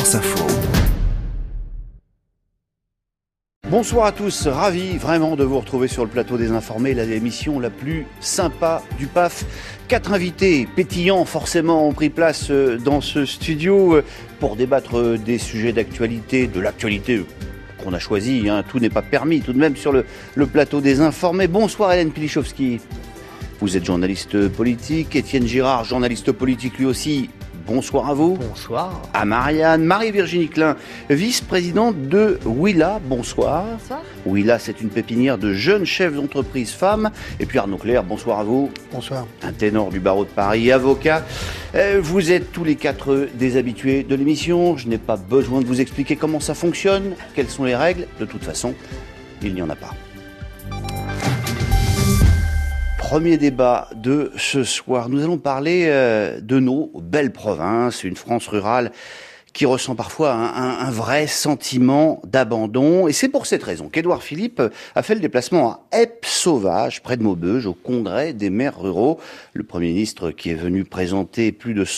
France Info. Bonsoir à tous, ravi vraiment de vous retrouver sur le plateau des Informés, l'émission la plus sympa du PAF. 4 invités pétillants forcément ont pris place dans ce studio pour débattre des sujets d'actualité, de l'actualité qu'on a choisi. Tout n'est pas permis tout de même sur le plateau des Informés. Bonsoir Hélène Pilichowski, vous êtes journaliste politique. Étienne Girard, journaliste politique lui aussi. Bonsoir à vous. Bonsoir. À Marianne. Marie-Virginie Klein, vice-présidente de Willa. Bonsoir. Bonsoir. Willa, c'est une pépinière de jeunes chefs d'entreprise femmes. Et puis Arnaud Clerc, bonsoir à vous. Bonsoir. Un ténor du barreau de Paris, avocat. Vous êtes tous les 4 des habitués de l'émission. Je n'ai pas besoin de vous expliquer comment ça fonctionne, quelles sont les règles. De toute façon, il n'y en a pas. Premier débat de ce soir, nous allons parler de nos belles provinces, une France rurale qui ressent parfois un vrai sentiment d'abandon. Et c'est pour cette raison qu'Édouard Philippe a fait le déplacement à Eppe-Sauvage, près de Maubeuge, au congrès des maires ruraux. Le Premier ministre qui est venu présenter plus de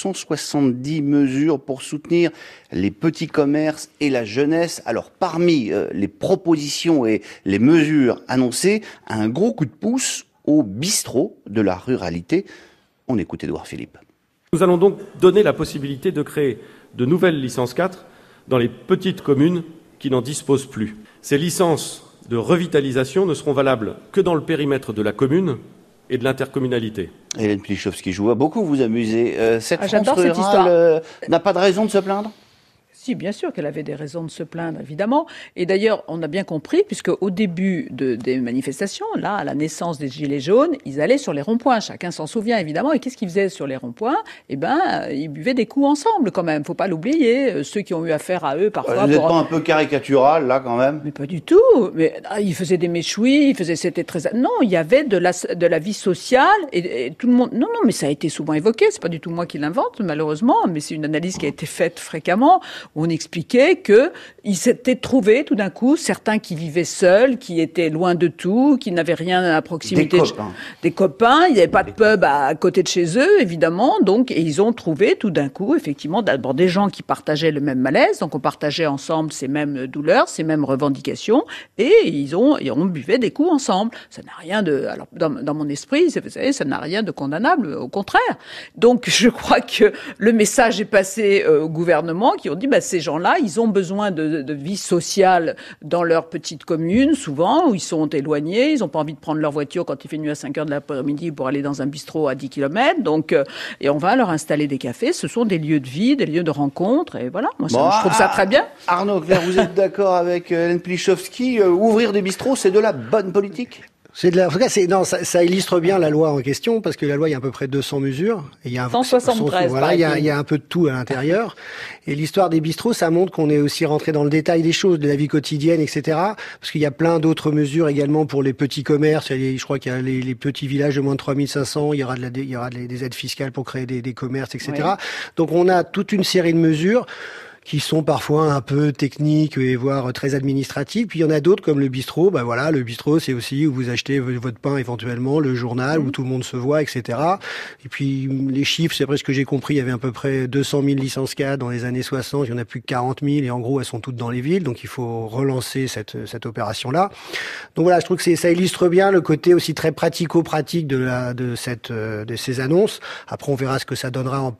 170 mesures pour soutenir les petits commerces et la jeunesse. Alors parmi les propositions et les mesures annoncées, un gros coup de pouce au bistrot de la ruralité. On écoute Édouard Philippe. Nous allons donc donner la possibilité de créer de nouvelles licences 4 dans les petites communes qui n'en disposent plus. Ces licences de revitalisation ne seront valables que dans le périmètre de la commune et de l'intercommunalité. Hélène Pilichowski, je vois beaucoup vous amuser. Cette France j'adore cette rurale n'a pas de raison de se plaindre ? Si, bien sûr qu'elle avait des raisons de se plaindre, évidemment. Et d'ailleurs, on a bien compris, puisque au début des manifestations, là, à la naissance des Gilets jaunes, ils allaient sur les ronds-points. Chacun s'en souvient, évidemment. Et qu'est-ce qu'ils faisaient sur les ronds-points ? Ils buvaient des coups ensemble, quand même. Faut pas l'oublier. Ceux qui ont eu affaire à eux, parfois... Vous n'êtes pas un peu caricatural, là, quand même ? Mais pas du tout. Mais ils faisaient des méchouis, c'était très... Non, il y avait de la vie sociale et tout le monde... Non, mais ça a été souvent évoqué. C'est pas du tout moi qui l'invente, malheureusement, mais c'est une analyse qui a été faite fréquemment. On expliquait qu'ils s'étaient trouvés tout d'un coup, certains qui vivaient seuls, qui étaient loin de tout, qui n'avaient rien à proximité. Des copains. Il n'y avait pas de pub à côté de chez eux, évidemment. Donc, et ils ont trouvé tout d'un coup, effectivement, d'abord des gens qui partageaient le même malaise. Donc, on partageait ensemble ces mêmes douleurs, ces mêmes revendications. Et on buvait des coups ensemble. Ça n'a rien de... Alors, dans mon esprit, vous savez, ça n'a rien de condamnable. Au contraire. Donc, je crois que le message est passé au gouvernement qui ont dit, ces gens-là, ils ont besoin de vie sociale dans leur petite commune, souvent, où ils sont éloignés, ils n'ont pas envie de prendre leur voiture quand il fait nuit à 5h de l'après-midi pour aller dans un bistrot à 10 km, donc, et on va leur installer des cafés, ce sont des lieux de vie, des lieux de rencontre, et voilà, moi je trouve ça très bien. Arnaud Clerc, vous êtes d'accord avec Hélène Pilichowski, ouvrir des bistrots, c'est de la bonne politique ? En tout cas, ça illustre bien la loi en question, parce que la loi, il y a à peu près 200 mesures. Et il y a 173. Voilà, il y a un peu de tout à l'intérieur. Et l'histoire des bistrots, ça montre qu'on est aussi rentré dans le détail des choses, de la vie quotidienne, etc. Parce qu'il y a plein d'autres mesures également pour les petits commerces. Je crois qu'il y a les petits villages de moins de 3500. Il y aura des aides fiscales pour créer des commerces, etc. Oui. Donc on a toute une série de mesures qui sont parfois un peu techniques et voire très administratives. Puis il y en a d'autres comme le bistrot. Le bistrot, c'est aussi où vous achetez votre pain éventuellement, le journal, où tout le monde se voit, etc. Et puis les chiffres, c'est après ce que j'ai compris, il y avait à peu près 200 000 licences 4 dans les années 60, il y en a plus que 40 000 et en gros, elles sont toutes dans les villes. Donc il faut relancer cette opération-là. Donc voilà, je trouve que ça illustre bien le côté aussi très pratico-pratique de ces annonces. Après, on verra ce que ça donnera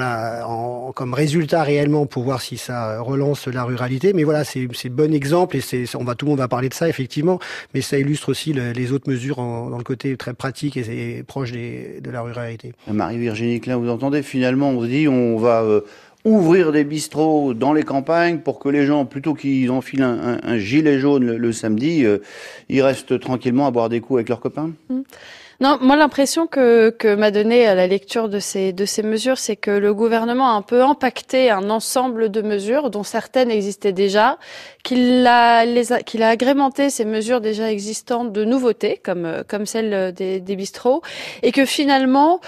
comme résultat réellement pour voir si ça relance la ruralité, mais voilà, c'est bon exemple et tout le monde va parler de ça effectivement, mais ça illustre aussi les autres mesures dans le côté très pratique et proche de la ruralité. Marie-Virginie Klein, vous entendez, finalement on se dit on va ouvrir des bistrots dans les campagnes pour que les gens, plutôt qu'ils enfilent un gilet jaune le samedi, ils restent tranquillement à boire des coups avec leurs copains. Non, moi l'impression que m'a donné à la lecture de ces mesures, c'est que le gouvernement a un peu empaqueté un ensemble de mesures dont certaines existaient déjà, qu'il a agrémenté ces mesures déjà existantes de nouveautés comme celle des bistrots, et que finalement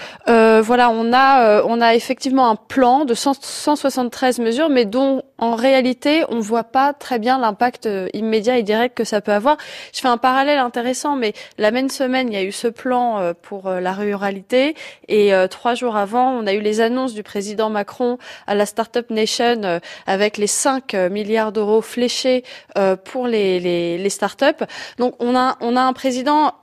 on a effectivement un plan de 173 mesures, mais dont en réalité on voit pas très bien l'impact immédiat et direct que ça peut avoir. Je fais un parallèle intéressant, mais la même semaine il y a eu ce plan important pour la ruralité. Et 3 jours avant, on a eu les annonces du président Macron à la Startup Nation avec les 5 milliards d'euros fléchés pour les startups. Donc on a un président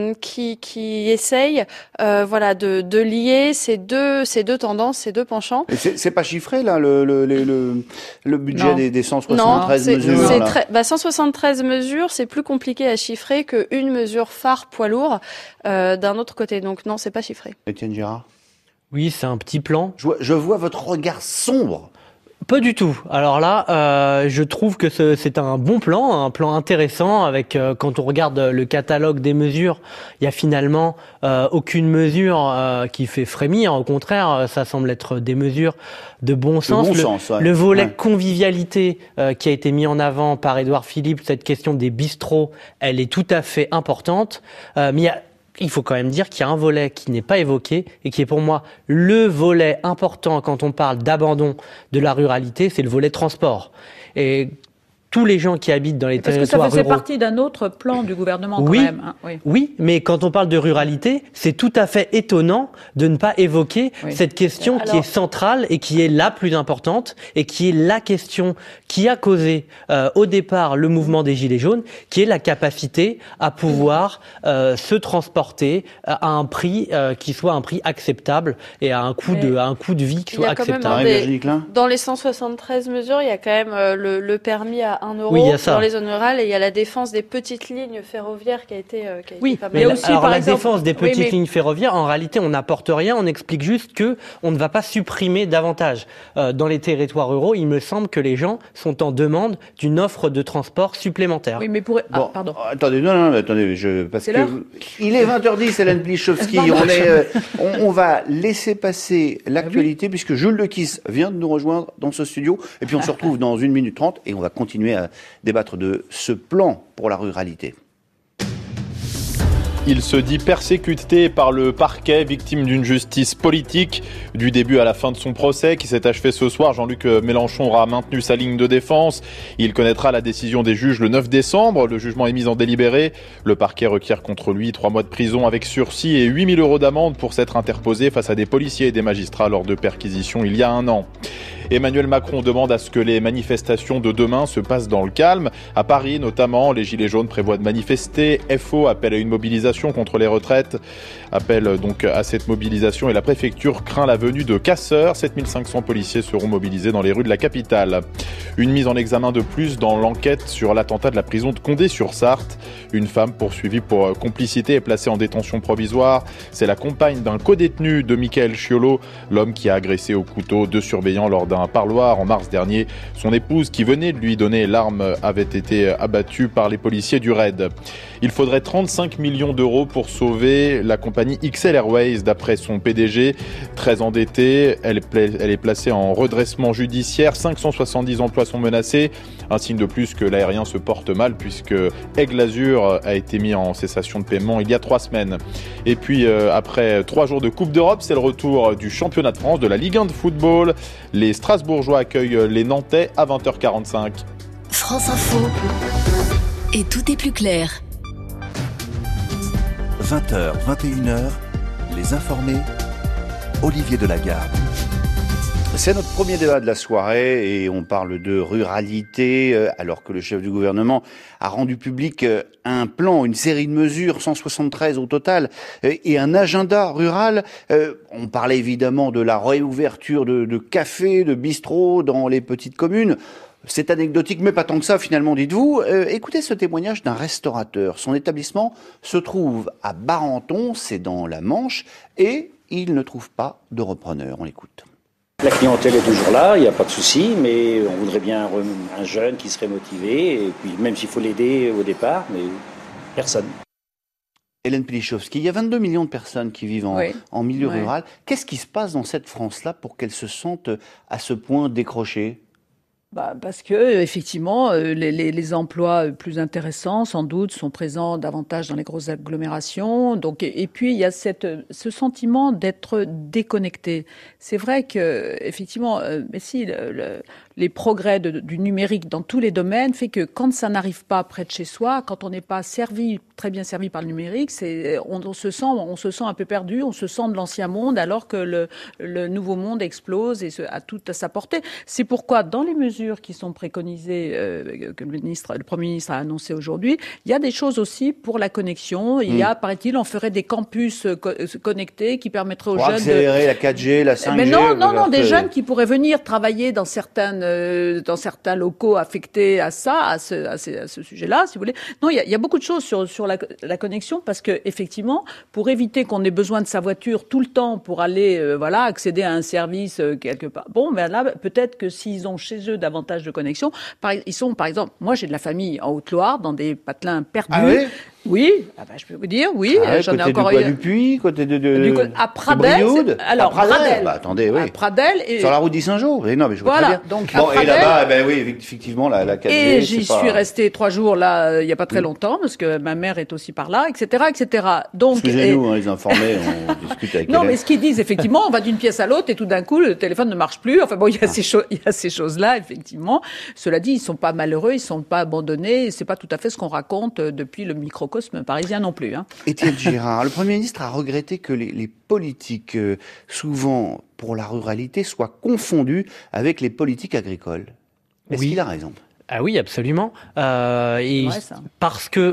qui essaye de lier ces deux tendances, ces deux penchants. Et c'est pas chiffré là le budget des 173 mesures. C'est 173 mesures, c'est plus compliqué à chiffrer qu'une mesure phare poids lourd d'un autre côté. Donc non, c'est pas chiffré. Étienne Girard. Oui, c'est un petit plan. Je vois votre regard sombre. Pas du tout. Alors là, je trouve que c'est un bon plan, un plan intéressant. Avec quand on regarde le catalogue des mesures, il y a finalement aucune mesure qui fait frémir. Au contraire, ça semble être des mesures de bon sens. Le volet convivialité qui a été mis en avant par Édouard Philippe, cette question des bistrots, elle est tout à fait importante. Mais il faut quand même dire qu'il y a un volet qui n'est pas évoqué et qui est pour moi le volet important quand on parle d'abandon de la ruralité, c'est le volet transport. Et tous les gens qui habitent dans les territoires ruraux... Parce que ça faisait partie d'un autre plan du gouvernement quand même. Hein. Oui, mais quand on parle de ruralité, c'est tout à fait étonnant de ne pas évoquer cette question qui est centrale et qui est la plus importante et qui est la question qui a causé au départ le mouvement des Gilets jaunes, qui est la capacité à pouvoir se transporter à un prix qui soit un prix acceptable et à un coût de vie qui soit acceptable. Dans les 173 mesures, il y a quand même le permis à 1 euro dans les zones rurales et il y a la défense des petites lignes ferroviaires qui a été pas mal. Mais aussi, alors la défense des petites lignes ferroviaires, en réalité, on n'apporte rien, on explique juste que on ne va pas supprimer davantage. Dans les territoires ruraux, il me semble que les gens sont en demande d'une offre de transport supplémentaire. Oui, mais pardon. Attendez, parce que il est 20h10, Hélène Plichowski. On va laisser passer l'actualité puisque Jules Lequis vient de nous rejoindre dans ce studio et puis on se retrouve dans 1 minute 30 et on va continuer à débattre de ce plan pour la ruralité. Il se dit persécuté par le parquet, victime d'une justice politique. Du début à la fin de son procès, qui s'est achevé ce soir, Jean-Luc Mélenchon aura maintenu sa ligne de défense. Il connaîtra la décision des juges le 9 décembre. Le jugement est mis en délibéré. Le parquet requiert contre lui 3 mois de prison avec sursis et 8 000 € d'amende pour s'être interposé face à des policiers et des magistrats lors de perquisitions il y a 1 an. Emmanuel Macron demande à ce que les manifestations de demain se passent dans le calme. À Paris, notamment, les Gilets jaunes prévoient de manifester. FO appelle à une mobilisation contre les retraites. Appelle donc à cette mobilisation et la préfecture craint la venue de casseurs. 7500 policiers seront mobilisés dans les rues de la capitale. Une mise en examen de plus dans l'enquête sur l'attentat de la prison de Condé-sur-Sarthe. Une femme poursuivie pour complicité est placée en détention provisoire. C'est la compagne d'un codétenu de Mickaël Chiolo, l'homme qui a agressé au couteau 2 surveillants lors d'un parloir en mars dernier. Son épouse, qui venait de lui donner l'arme, avait été abattue par les policiers du RAID. Il faudrait 35 millions d'euros pour sauver la compagnie XL Airways, d'après son PDG. Très endettée, elle est placée en redressement judiciaire. 570 emplois sont menacés. Un signe de plus que l'aérien se porte mal, puisque Aigle Azur a été mis en cessation de paiement il y a 3 semaines. Et puis, après 3 jours de Coupe d'Europe, c'est le retour du championnat de France, de la Ligue 1 de football. Les Strasbourgeois accueillent les Nantais à 20h45. France Info. Et tout est plus clair. 20h, 21h, les informés, Olivier Delagarde. C'est notre premier débat de la soirée et on parle de ruralité alors que le chef du gouvernement a rendu public un plan, une série de mesures, 173 au total, et un agenda rural. On parlait évidemment de la réouverture de cafés, de bistrots dans les petites communes. C'est anecdotique, mais pas tant que ça finalement, dites-vous. Écoutez ce témoignage d'un restaurateur. Son établissement se trouve à Barenton, c'est dans la Manche, et il ne trouve pas de repreneur. On l'écoute. La clientèle est toujours là, il n'y a pas de souci, mais on voudrait bien un jeune qui serait motivé, et puis même s'il faut l'aider au départ, mais personne. Hélène Plichowski, il y a 22 millions de personnes qui vivent en milieu rural. Qu'est-ce qui se passe dans cette France-là pour qu'elles se sentent à ce point décrochées ? Parce que effectivement, les emplois plus intéressants, sans doute, sont présents davantage dans les grosses agglomérations. Donc, et puis il y a ce sentiment d'être déconnecté. C'est vrai que effectivement, mais si les progrès du numérique dans tous les domaines fait que quand ça n'arrive pas près de chez soi, quand on n'est pas très bien servi par le numérique, on se sent un peu perdu, on se sent de l'ancien monde alors que le nouveau monde explose et a tout à sa portée. C'est pourquoi dans les mesures qui sont préconisées que le Premier ministre a annoncé aujourd'hui, il y a des choses aussi pour la connexion. Il y a, paraît-il, on ferait des campus connectés qui permettraient aux jeunes accélérer la 4G, la 5G. Mais non, des jeunes qui pourraient venir travailler dans certains locaux affectés à ce sujet-là, si vous voulez. Non, il y a beaucoup de choses sur la connexion parce que effectivement, pour éviter qu'on ait besoin de sa voiture tout le temps pour aller accéder à un service quelque part. Bon, ben là, peut-être que s'ils ont chez eux davantage de connexion, ils sont, par exemple, moi j'ai de la famille en Haute-Loire dans des patelins perdus. Ah oui? Oui, je peux vous dire, oui. J'en ai encore eu. Du Puy, côté à Pradel. Alors, Pradel. Attendez, oui. À Pradel. Sur la route d'Issingeau. Non, mais je vois très bien. Donc, et là-bas, oui, effectivement, la 4G. Et j'y suis restée 3 jours là, il y a pas très longtemps, parce que ma mère est aussi par là, etc., etc. Donc, excusez-nous, les informés, on discute avec Non, mais ce qu'ils disent, effectivement, on va d'une pièce à l'autre et tout d'un coup, le téléphone ne marche plus. Enfin bon, il y a ces choses-là, effectivement. Cela dit, ils sont pas malheureux, ils sont pas abandonnés. C'est pas tout à fait ce qu'on raconte depuis le microcosme parisien non plus. Étienne Girard, le Premier ministre a regretté que les politiques, souvent pour la ruralité, soient confondues avec les politiques agricoles. Est-ce qu'il a raison ? Ah oui, absolument. Parce que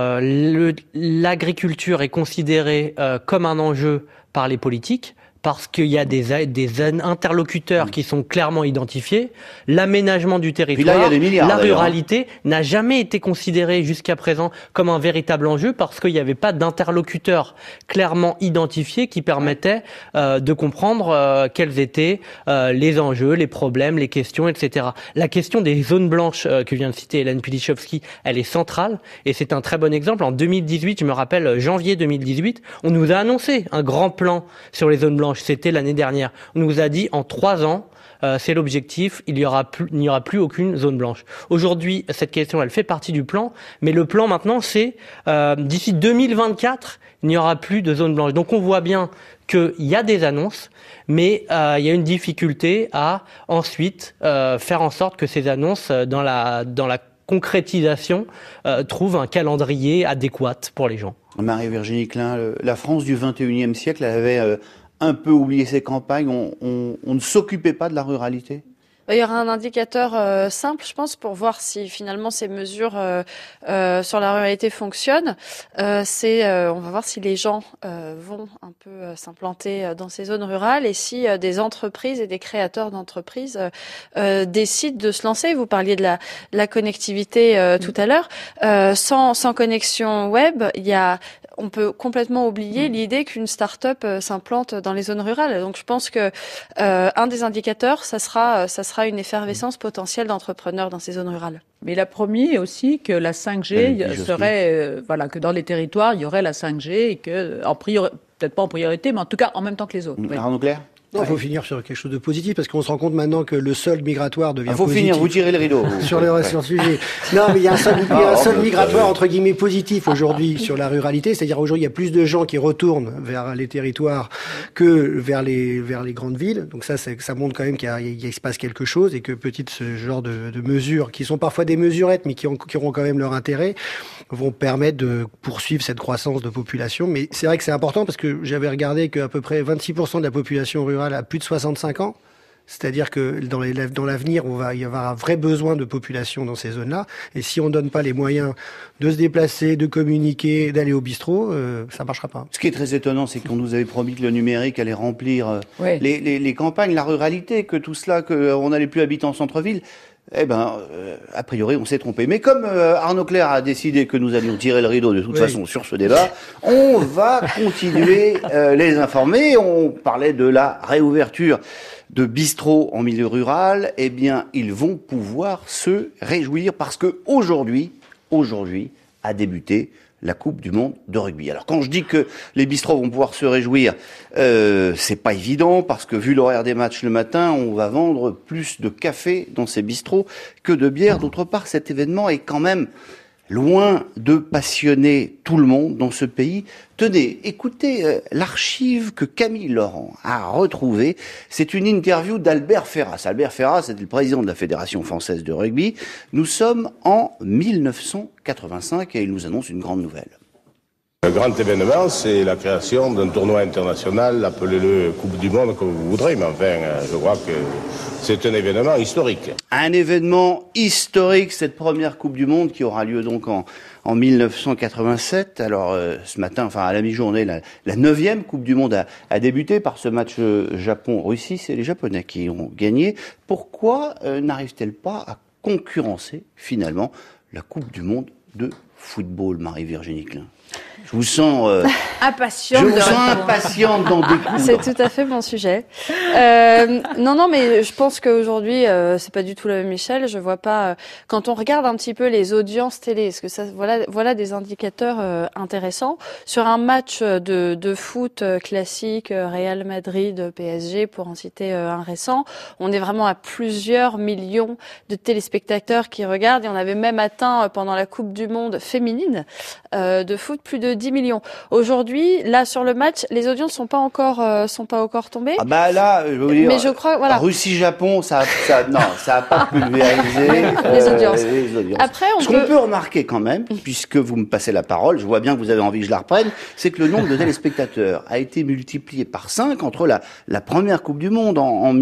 l'agriculture est considérée comme un enjeu par les politiques, parce qu'il y a des interlocuteurs qui sont clairement identifiés. L'aménagement du territoire, là, il y a des milliards, la ruralité n'a jamais été considérée jusqu'à présent comme un véritable enjeu parce qu'il n'y avait pas d'interlocuteurs clairement identifiés qui permettaient de comprendre quels étaient les enjeux, les problèmes, les questions, etc. La question des zones blanches que vient de citer Hélène Pilichowski, elle est centrale et c'est un très bon exemple. En 2018, je me rappelle, janvier 2018, on nous a annoncé un grand plan sur les zones blanches. C'était l'année dernière. On nous a dit en 3 ans, c'est l'objectif, il n'y aura plus aucune zone blanche. Aujourd'hui, cette question, elle fait partie du plan, mais le plan maintenant, c'est d'ici 2024, il n'y aura plus de zone blanche. Donc on voit bien qu'il y a des annonces, mais il y a une difficulté à ensuite faire en sorte que ces annonces, dans la concrétisation, trouvent un calendrier adéquat pour les gens. Marie-Virginie Klein, la France du 21e siècle, elle avait un peu oublié ses campagnes, on ne s'occupait pas de la ruralité ? Il y aura un indicateur simple, je pense, pour voir si finalement ces mesures sur la ruralité fonctionnent. On va voir si les gens vont un peu s'implanter dans ces zones rurales et si des entreprises et des créateurs d'entreprises décident de se lancer. Vous parliez de la connectivité tout à l'heure. Sans connexion web, on peut complètement oublier l'idée qu'une start-up s'implante dans les zones rurales. Donc je pense que un des indicateurs, ça sera une effervescence potentielle d'entrepreneurs dans ces zones rurales. Mais il a promis aussi que la 5G serait, que dans les territoires, il y aurait la 5G et que, peut-être pas en priorité, mais en tout cas en même temps que les autres. Arnaud Clerc ? Non, il faut finir sur quelque chose de positif, parce qu'on se rend compte maintenant que le solde migratoire devient positif. Il faut finir, vous tirez le rideau. Sur le sujet. Non, mais il y a un solde migratoire, entre guillemets, positif aujourd'hui sur la ruralité. C'est-à-dire, aujourd'hui, il y a plus de gens qui retournent vers les territoires que vers les grandes villes. Donc ça montre quand même qu'il se passe quelque chose et que ce genre de mesures, qui sont parfois des mesurettes, mais qui auront quand même leur intérêt, vont permettre de poursuivre cette croissance de population. Mais c'est vrai que c'est important parce que j'avais regardé qu'à peu près 26% de la population rurale à plus de 65 ans. C'est-à-dire que dans l'avenir, il va y avoir un vrai besoin de population dans ces zones-là. Et si on ne donne pas les moyens de se déplacer, de communiquer, d'aller au bistrot, ça ne marchera pas. Ce qui est très étonnant, c'est qu'on nous avait promis que le numérique allait remplir les campagnes, la ruralité, que tout cela, qu'on n'allait plus habiter en centre-ville. A priori, on s'est trompé. Mais comme Arnaud Clerc a décidé que nous allions tirer le rideau de toute façon sur ce débat, on va continuer les informer. On parlait de la réouverture de bistrots en milieu rural. Eh bien, ils vont pouvoir se réjouir parce que aujourd'hui a débuté la Coupe du Monde de rugby. Alors quand je dis que les bistrots vont pouvoir se réjouir, c'est pas évident parce que vu l'horaire des matchs le matin, on va vendre plus de café dans ces bistrots que de bière. D'autre part, cet événement est quand même loin de passionner tout le monde dans ce pays. Tenez, écoutez l'archive que Camille Laurent a retrouvée. C'est une interview d'Albert Ferras. Albert Ferras était le président de la Fédération française de rugby. Nous sommes en 1985 et il nous annonce une grande nouvelle. Le grand événement, c'est la création d'un tournoi international, appelez-le Coupe du Monde comme vous voudrez, mais enfin, je crois que c'est un événement historique. Un événement historique, cette première Coupe du Monde qui aura lieu donc en 1987. Alors ce matin, enfin à la mi-journée, la 9e Coupe du Monde a débuté par ce match Japon-Russie. C'est les Japonais qui ont gagné. Pourquoi n'arrive-t-elle pas à concurrencer finalement la Coupe du Monde de football, Marie-Virginie Klein? Je vous sens impatiente. Je vous sens impatiente d'en découdre. C'est tout à fait mon sujet. Non, mais je pense qu'aujourd'hui, c'est pas du tout la même échelle. Je vois pas. Quand on regarde un petit peu les audiences télé, est-ce que ça, voilà des indicateurs intéressants sur un match de foot classique, Real Madrid, PSG, pour en citer un récent. On est vraiment à plusieurs millions de téléspectateurs qui regardent, et on avait même atteint pendant la Coupe du Monde féminine de foot plus de 10 millions. Aujourd'hui, là sur le match, les audiences sont pas encore tombées. Ah bah là, je veux vous dire, mais je crois, voilà. Russie-Japon, ça a pas pulvérisé les audiences. Après, Ce qu'on peut remarquer quand même, puisque vous me passez la parole, je vois bien que vous avez envie que je la reprenne, c'est que le nombre de téléspectateurs a été multiplié par 5 entre la première Coupe du Monde en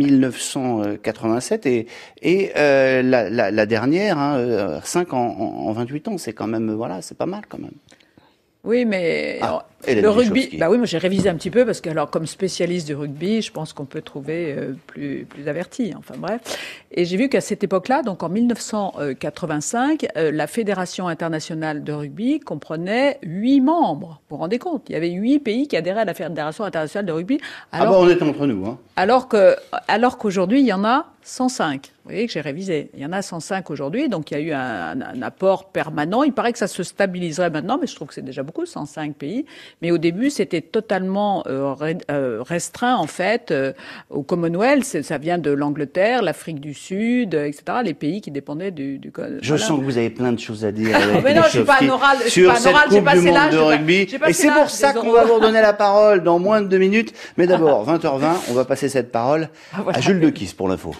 1987 et la dernière, 5 en 28 ans. C'est quand même, voilà, c'est pas mal quand même. Oui, mais le rugby, bah oui, moi j'ai révisé un petit peu parce que alors comme spécialiste du rugby, je pense qu'on peut trouver plus averti. Enfin bref, et j'ai vu qu'à cette époque-là, donc en 1985, la Fédération internationale de rugby comprenait 8 membres. Vous vous rendez compte? Il y avait 8 pays qui adhéraient à la Fédération internationale de rugby. Alors, on est entre nous, hein. Alors qu'aujourd'hui, il y en a 105. Vous voyez que j'ai révisé. Il y en a 105 aujourd'hui, donc il y a eu un apport permanent. Il paraît que ça se stabiliserait maintenant, mais je trouve que c'est déjà beaucoup, 105 pays. Mais au début, c'était totalement restreint, en fait, au Commonwealth. Ça vient de l'Angleterre, l'Afrique du Sud, etc., les pays qui dépendaient du Je sens que vous avez plein de choses à dire. Mais non, je suis pas un oral. Sur cette Coupe du Monde de rugby. Et c'est pour ça qu'on va vous redonner la parole dans moins de 2 minutes. Mais d'abord, 20h20, on va passer cette parole à Jules Dequisse pour l'info.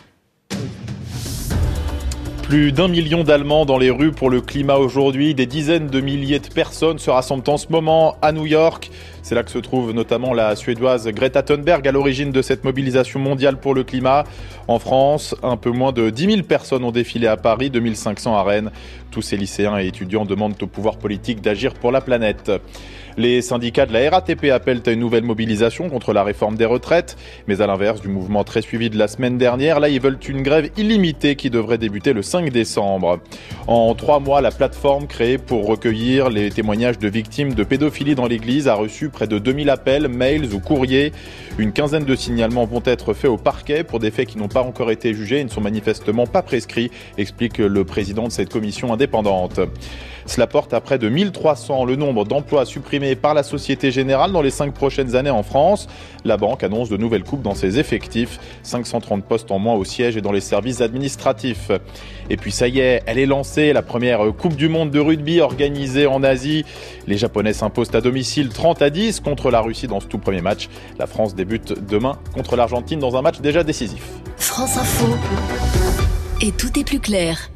Plus d'1 million d'Allemands dans les rues pour le climat aujourd'hui. Des dizaines de milliers de personnes se rassemblent en ce moment à New York. C'est là que se trouve notamment la Suédoise Greta Thunberg à l'origine de cette mobilisation mondiale pour le climat. En France, un peu moins de 10 000 personnes ont défilé à Paris, 2500 à Rennes. Tous ces lycéens et étudiants demandent au pouvoir politique d'agir pour la planète. Les syndicats de la RATP appellent à une nouvelle mobilisation contre la réforme des retraites. Mais à l'inverse du mouvement très suivi de la semaine dernière, là ils veulent une grève illimitée qui devrait débuter le 5 décembre. En 3 mois, la plateforme créée pour recueillir les témoignages de victimes de pédophilie dans l'église a reçu près de 2000 appels, mails ou courriers. Une quinzaine de signalements vont être faits au parquet pour des faits qui n'ont pas encore été jugés et ne sont manifestement pas prescrits, explique le président de cette commission indépendante. Cela porte à près de 1300 le nombre d'emplois supprimés par la Société Générale dans les 5 prochaines années en France. La banque annonce de nouvelles coupes dans ses effectifs, 530 postes en moins au siège et dans les services administratifs. Et puis ça y est, elle est lancée, la première Coupe du Monde de rugby organisée en Asie. Les Japonais s'imposent à domicile 30-10 contre la Russie dans ce tout premier match. La France débute demain contre l'Argentine dans un match déjà décisif. France Info. Et tout est plus clair.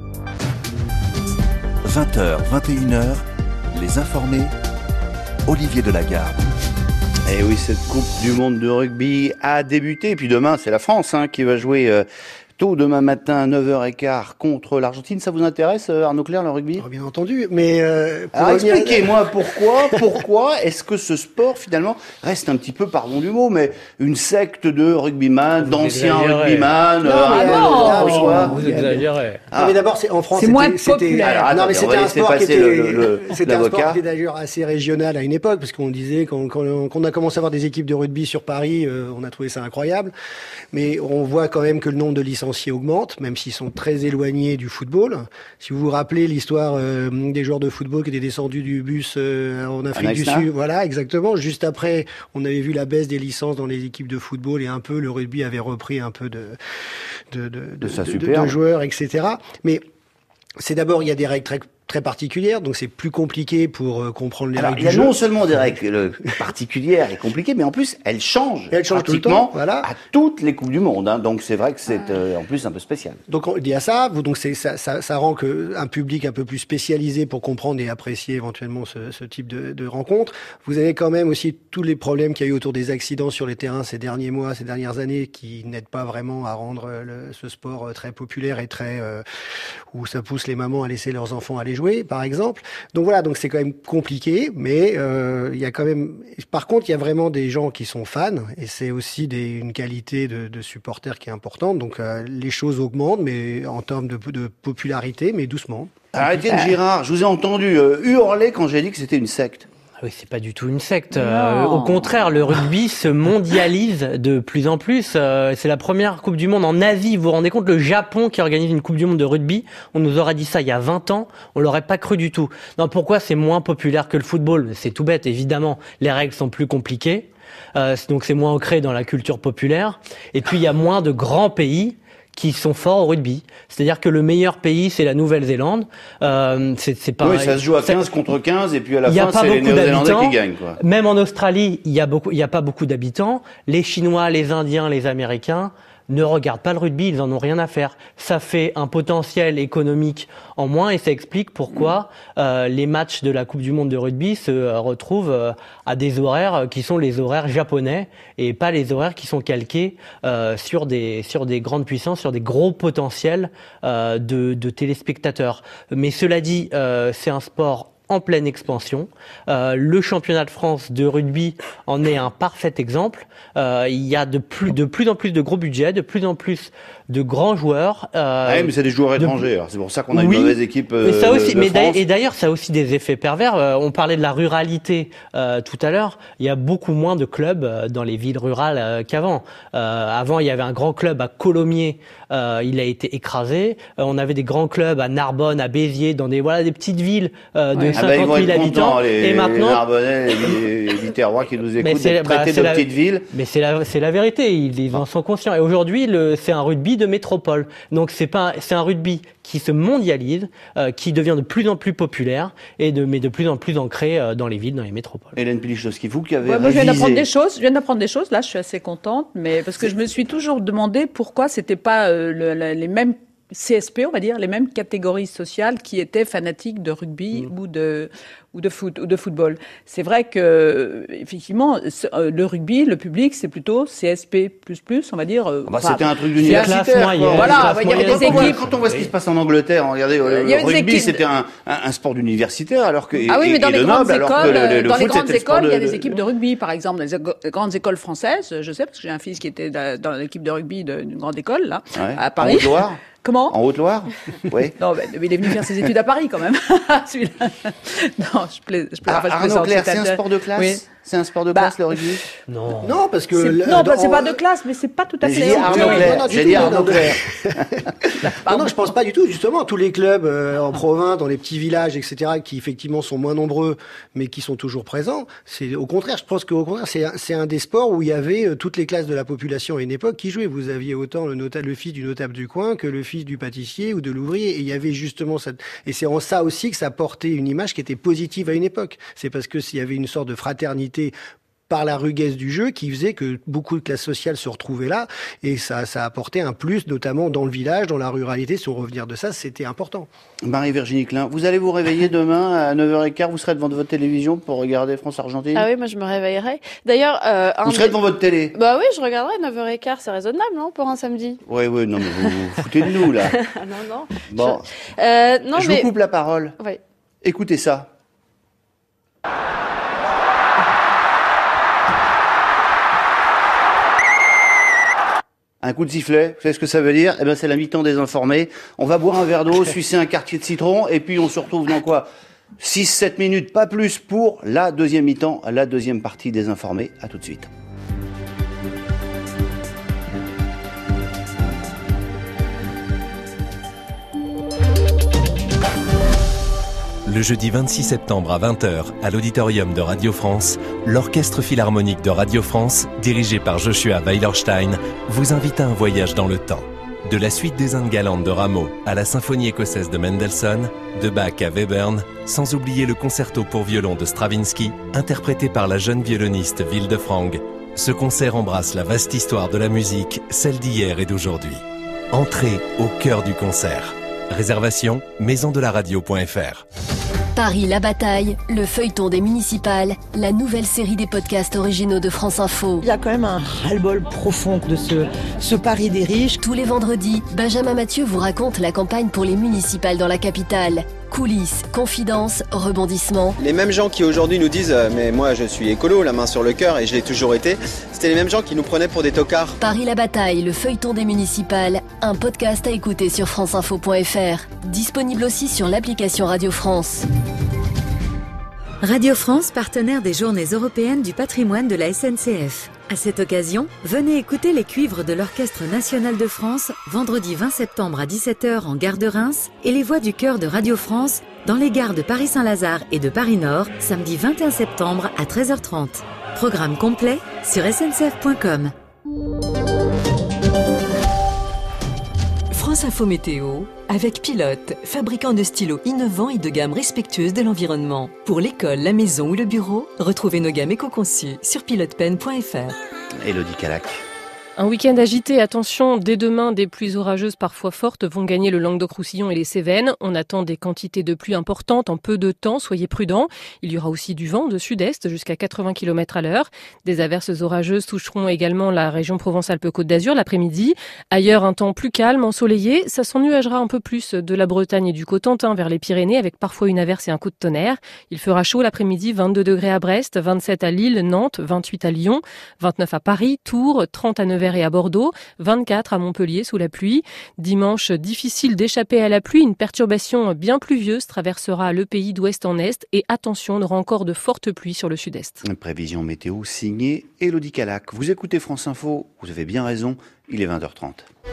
20h, 21h, les informés, Olivier Delagarde. Et oui, cette Coupe du Monde de rugby a débuté. Et puis demain, c'est la France qui va jouer tôt demain matin à 9h15 contre l'Argentine. Ça vous intéresse, Arnaud Clerc, le rugby ? Bien entendu, mais... Alors expliquez-moi pourquoi est-ce que ce sport, finalement, reste un petit peu, pardon du mot, mais une secte de rugbyman, d'anciens rugbyman... ce soir. Vous exagérez. Mais d'abord, en France, c'est moins populaire. Non, mais c'était un sport qui était l'avocat. d'ailleurs assez régional à une époque, parce qu'on disait, quand on a commencé à avoir des équipes de rugby sur Paris, on a trouvé ça incroyable. Mais on voit quand même que le nombre de licenciés augmente, même s'ils sont très éloignés du football. Si vous vous rappelez l'histoire des joueurs de football qui étaient descendus du bus en Afrique du Sud, voilà, exactement. Juste après, on avait vu la baisse des licences dans les équipes de football et un peu le rugby avait repris un peu de joueurs, etc. Mais c'est d'abord, il y a des règles très particulières, donc c'est plus compliqué pour comprendre les règles du jeu. Il y a non seulement des règles particulières et compliquées, mais en plus elles changent tout le temps, voilà, à toutes les coupes du monde. Hein. Donc c'est vrai que c'est en plus un peu spécial. Donc il y a ça, donc ça rend un public un peu plus spécialisé pour comprendre et apprécier éventuellement ce type de rencontre. Vous avez quand même aussi tous les problèmes qu'il y a eu autour des accidents sur les terrains ces derniers mois, ces dernières années, qui n'aident pas vraiment à rendre ce sport très populaire et très où ça pousse les mamans à laisser leurs enfants aller jouer, par exemple. Donc voilà, donc c'est quand même compliqué, mais il y a quand même. Par contre, il y a vraiment des gens qui sont fans, et c'est aussi une qualité de supporters qui est importante. Donc les choses augmentent, mais en termes de popularité, mais doucement. Alors Étienne Girard, je vous ai entendu hurler quand j'ai dit que c'était une secte. Oui, c'est pas du tout une secte. Au contraire, le rugby se mondialise de plus en plus. C'est la première Coupe du Monde en Asie. Vous vous rendez compte, le Japon qui organise une Coupe du Monde de rugby, on nous aurait dit ça il y a 20 ans, on l'aurait pas cru du tout. Non, pourquoi c'est moins populaire que le football ? C'est tout bête, évidemment. Les règles sont plus compliquées, donc c'est moins ancré dans la culture populaire. Et puis il y a moins de grands pays qui sont forts au rugby. C'est-à-dire que le meilleur pays, c'est la Nouvelle-Zélande. C'est pas. Oui, ça se joue à 15 contre 15, et puis à la fin, c'est les Néo-Zélandais qui gagnent, quoi. Même en Australie, il y a pas beaucoup d'habitants. Les Chinois, les Indiens, les Américains ne regardent pas le rugby, ils en ont rien à faire. Ça fait un potentiel économique en moins, et ça explique pourquoi les matchs de la Coupe du Monde de rugby se retrouvent à des horaires qui sont les horaires japonais et pas les horaires qui sont calqués sur des grandes puissances, sur des gros potentiels de téléspectateurs. Mais cela dit, c'est un sport en pleine expansion. Le championnat de France de rugby en est un parfait exemple. Il y a de plus en plus de gros budgets, de plus en plus de grands joueurs. Oui, mais c'est des joueurs étrangers. Alors c'est pour ça qu'on a une mauvaise équipe mais ça aussi, de France. Et d'ailleurs, ça a aussi des effets pervers. On parlait de la ruralité tout à l'heure. Il y a beaucoup moins de clubs dans les villes rurales qu'avant. Avant, il y avait un grand club à Colomiers. Il a été écrasé. On avait des grands clubs à Narbonne, à Béziers, dans des petites villes de 50 000 habitants. Et maintenant, les Narbonnais, les Biterrois qui nous écoutent, de traiter de petites villes. Mais c'est la vérité. Ils en sont conscients. Et aujourd'hui, c'est un rugby de métropole. Donc c'est un rugby qui se mondialise, qui devient de plus en plus populaire mais de plus en plus ancré dans les villes, dans les métropoles. Hélène Pilichowski, vous qui avez révisé... Moi, je viens d'apprendre des choses. Là, je suis assez contente, mais parce que je me suis toujours demandé pourquoi c'était pas les mêmes CSP, on va dire, les mêmes catégories sociales qui étaient fanatiques de rugby ou de football. C'est vrai que, effectivement, le rugby, le public, c'est plutôt CSP++, on va dire. C'était un truc d'universitaire. Voilà, il y avait des équipes. Quand on voit ce qui se passe en Angleterre, regardez, le rugby, c'était un sport d'universitaire, alors que, mais dans les grandes écoles, le foot, il y a des équipes de rugby, par exemple, dans les grandes écoles françaises, je sais, parce que j'ai un fils qui était dans l'équipe de rugby d'une grande école, là, à Paris. En Haute-Loire. Comment ? En Haute-Loire ? Oui. Non, il est venu faire ses études à Paris, quand même. Celui-là. Non, je plais. Arnaud Clerc, c'est un sport de classe ? Oui. C'est un sport de classe, le rugby ? Non, parce que... c'est pas de classe, mais c'est pas tout à fait... J'ai dit Arnaud Clerc. Non, je pense pas du tout. Justement, tous les clubs en province, dans les petits villages, etc., qui effectivement sont moins nombreux, mais qui sont toujours présents, c'est au contraire, je pense qu'au contraire, c'est un des sports où il y avait toutes les classes de la population à une époque qui jouaient. Vous aviez autant le fils du notable du coin que le fils du pâtissier ou de l'ouvrier. Et il y avait justement cette... Et c'est en ça aussi que ça portait une image qui était positive à une époque. C'est parce que s'il y avait une sorte de fraternité par la rudesse du jeu qui faisait que beaucoup de classes sociales se retrouvaient là, et ça apportait un plus, notamment dans le village, dans la ruralité. Sur revenir de ça, c'était important. Marie-Virginie Klein, vous allez vous réveiller demain à 9h15, vous serez devant votre télévision pour regarder France-Argentine ? Ah oui, moi je me réveillerai. D'ailleurs... vous serez devant votre télé ? Bah oui, je regarderai 9h15, c'est raisonnable, non, pour un samedi ? Oui, non, mais vous vous foutez de nous, là. Non. Bon, je vous coupe la parole. Oui. Écoutez ça. Un coup de sifflet, vous savez ce que ça veut dire? Eh ben, c'est la mi-temps des informés. On va boire un verre d'eau, sucer un quartier de citron, et puis on se retrouve dans quoi? 6-7 minutes, pas plus, pour la deuxième mi-temps, la deuxième partie des informés. À tout de suite. Le jeudi 26 septembre à 20h, à l'auditorium de Radio France, l'Orchestre Philharmonique de Radio France, dirigé par Joshua Weilerstein, vous invite à un voyage dans le temps. De la suite des Indes galantes de Rameau à la symphonie écossaise de Mendelssohn, de Bach à Webern, sans oublier le concerto pour violon de Stravinsky, interprété par la jeune violoniste Wilde Frang. Ce concert embrasse la vaste histoire de la musique, celle d'hier et d'aujourd'hui. Entrez au cœur du concert. Réservation maisondelaradio.fr. Paris, la bataille, le feuilleton des municipales, la nouvelle série des podcasts originaux de France Info. Il y a quand même un ras-le-bol profond de ce Paris des riches. Tous les vendredis, Benjamin Mathieu vous raconte la campagne pour les municipales dans la capitale. Coulisses, confidences, rebondissements. Les mêmes gens qui aujourd'hui nous disent « mais moi je suis écolo, la main sur le cœur et je l'ai toujours été », c'était les mêmes gens qui nous prenaient pour des tocards. Paris la bataille, le feuilleton des municipales, un podcast à écouter sur franceinfo.fr. Disponible aussi sur l'application Radio France. Radio France, partenaire des Journées européennes du patrimoine de la SNCF. À cette occasion, venez écouter les cuivres de l'Orchestre national de France, vendredi 20 septembre à 17h en gare de Reims, et les voix du chœur de Radio France dans les gares de Paris-Saint-Lazare et de Paris-Nord, samedi 21 septembre à 13h30. Programme complet sur sncf.com. France Info Météo, avec Pilote, fabricant de stylos innovants et de gamme respectueuse de l'environnement. Pour l'école, la maison ou le bureau, retrouvez nos gammes éco-conçues sur pilotepen.fr. Élodie Calac. Un week-end agité, attention, dès demain, des pluies orageuses parfois fortes vont gagner le Languedoc-Roussillon et les Cévennes. On attend des quantités de pluie importantes en peu de temps, soyez prudents. Il y aura aussi du vent de sud-est jusqu'à 80 km à l'heure. Des averses orageuses toucheront également la région Provence-Alpes-Côte d'Azur l'après-midi. Ailleurs, un temps plus calme, ensoleillé. Ça s'ennuagera un peu plus de la Bretagne et du Cotentin vers les Pyrénées avec parfois une averse et un coup de tonnerre. Il fera chaud l'après-midi, 22 degrés à Brest, 27 à Lille, Nantes, 28 à Lyon, 29 à Paris, Tours, 30 à Nevers et à Bordeaux, 24 à Montpellier sous la pluie. Dimanche, difficile d'échapper à la pluie. Une perturbation bien pluvieuse traversera le pays d'ouest en est et attention, on aura encore de fortes pluies sur le sud-est. Prévision météo signée Élodie Calac. Vous écoutez France Info, vous avez bien raison, il est 20h30.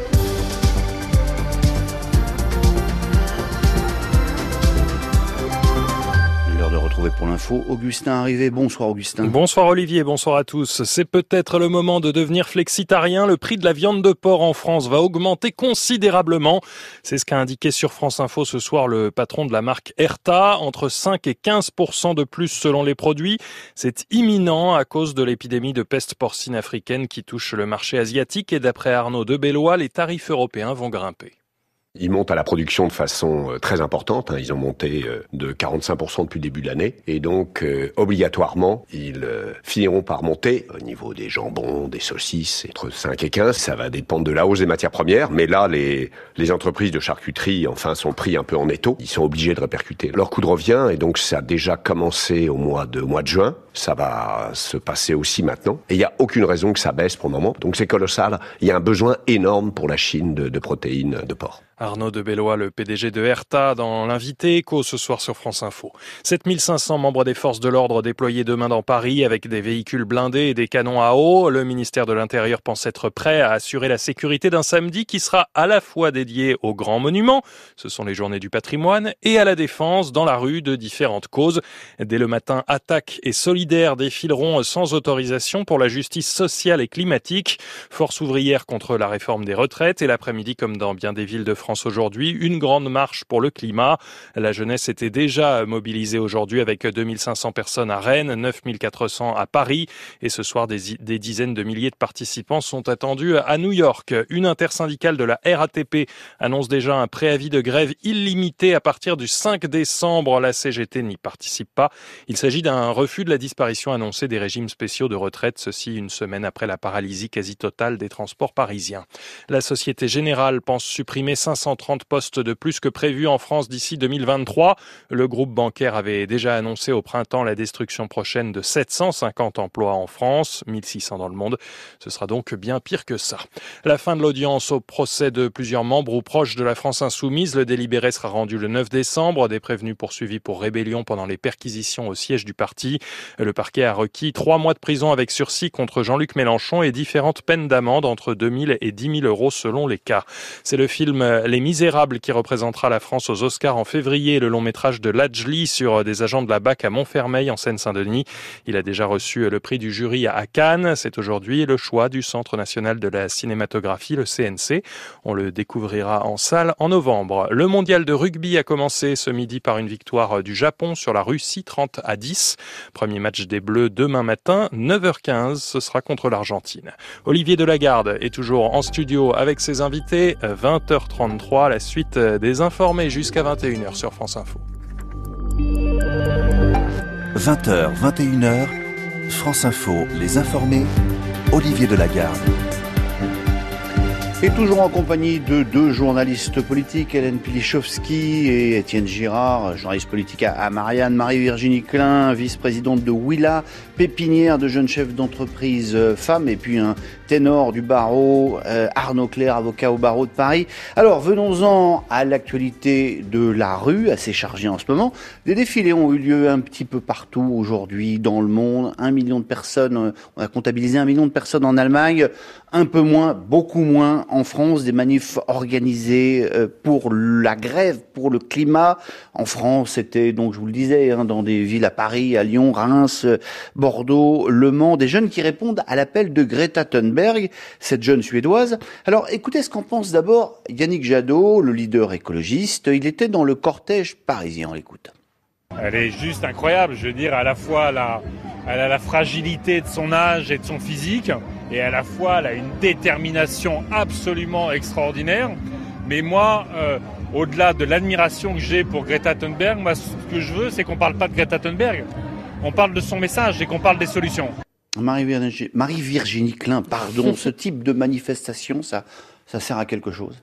De retrouver pour l'info Augustin Arrivé. Bonsoir Augustin. Bonsoir Olivier, bonsoir à tous. C'est peut-être le moment de devenir flexitarien. Le prix de la viande de porc en France va augmenter considérablement. C'est ce qu'a indiqué sur France Info ce soir le patron de la marque Erta. Entre 5 et 15% de plus selon les produits. C'est imminent à cause de l'épidémie de peste porcine africaine qui touche le marché asiatique et d'après Arnaud Debellois, les tarifs européens vont grimper. Ils montent à la production de façon très importante. Ils ont monté de 45% depuis le début de l'année. Et donc, obligatoirement, ils finiront par monter au niveau des jambons, des saucisses, entre 5 et 15. Ça va dépendre de la hausse des matières premières. Mais là, les entreprises de charcuterie, enfin, sont pris un peu en étau. Ils sont obligés de répercuter leur coût de revient. Et donc, ça a déjà commencé au mois de juin. Ça va se passer aussi maintenant. Et il n'y a aucune raison que ça baisse pour le moment. Donc, c'est colossal. Il y a un besoin énorme pour la Chine de protéines de porc. Arnaud Debellois, le PDG de Erta, dans l'invité écho ce soir sur France Info. 7500 membres des forces de l'ordre déployés demain dans Paris avec des véhicules blindés et des canons à eau. Le ministère de l'Intérieur pense être prêt à assurer la sécurité d'un samedi qui sera à la fois dédié aux grands monuments, ce sont les journées du patrimoine, et à la défense dans la rue de différentes causes. Dès le matin, Attaque et Solidaires défileront sans autorisation pour la justice sociale et climatique. Force ouvrière contre la réforme des retraites et l'après-midi, comme dans bien des villes de France aujourd'hui, une grande marche pour le climat. La jeunesse était déjà mobilisée aujourd'hui avec 2500 personnes à Rennes, 9400 à Paris et ce soir des dizaines de milliers de participants sont attendus à New York. Une intersyndicale de la RATP annonce déjà un préavis de grève illimité à partir du 5 décembre. La CGT n'y participe pas. Il s'agit d'un refus de la disparition annoncée des régimes spéciaux de retraite, ceci une semaine après la paralysie quasi totale des transports parisiens. La Société Générale pense supprimer 500 530 postes de plus que prévu en France d'ici 2023. Le groupe bancaire avait déjà annoncé au printemps la destruction prochaine de 750 emplois en France, 1600 dans le monde. Ce sera donc bien pire que ça. La fin de l'audience au procès de plusieurs membres ou proches de la France insoumise. Le délibéré sera rendu le 9 décembre. Des prévenus poursuivis pour rébellion pendant les perquisitions au siège du parti. Le parquet a requis 3 mois de prison avec sursis contre Jean-Luc Mélenchon et différentes peines d'amende entre 2 000 et 10 000 euros selon les cas. C'est le film Les Misérables qui représentera la France aux Oscars en février. Le long métrage de Lajli sur des agents de la BAC à Montfermeil en Seine-Saint-Denis. Il a déjà reçu le prix du jury à Cannes. C'est aujourd'hui le choix du Centre national de la cinématographie, le CNC. On le découvrira en salle en novembre. Le mondial de rugby a commencé ce midi par une victoire du Japon sur la Russie, 30-10. Premier match des Bleus demain matin, 9h15, ce sera contre l'Argentine. Olivier Delagarde est toujours en studio avec ses invités, 20h33, la suite des informés jusqu'à 21h sur France Info. 20h, 21h, France Info, les informés, Olivier Delagarde. Et toujours en compagnie de 2 journalistes politiques, Hélène Pilichowski et Étienne Girard, journaliste politique à Marianne, Marie-Virginie Klein, vice-présidente de Willa, pépinière de jeunes chefs d'entreprise femmes, et puis un ténor du barreau, Arnaud Clerc, avocat au barreau de Paris. Alors, venons-en à l'actualité de la rue, assez chargée en ce moment. Des défilés ont eu lieu un petit peu partout aujourd'hui dans le monde. 1 million de personnes, on a comptabilisé 1 million de personnes en Allemagne, un peu moins, beaucoup moins en France, des manifs organisés pour la grève, pour le climat. En France, c'était, donc je vous le disais, dans des villes à Paris, à Lyon, Reims, Bordeaux, Le Mans, des jeunes qui répondent à l'appel de Greta Thunberg, cette jeune Suédoise. Alors écoutez ce qu'en pense d'abord Yannick Jadot, le leader écologiste. Il était dans le cortège parisien, on l'écoute. Elle est juste incroyable, je veux dire, à la fois elle a la fragilité de son âge et de son physique, et à la fois elle a une détermination absolument extraordinaire. Mais moi, au-delà de l'admiration que j'ai pour Greta Thunberg, moi, ce que je veux, c'est qu'on parle pas de Greta Thunberg, on parle de son message et qu'on parle des solutions. Marie-Virginie Klein, pardon, ce type de manifestation, ça sert à quelque chose?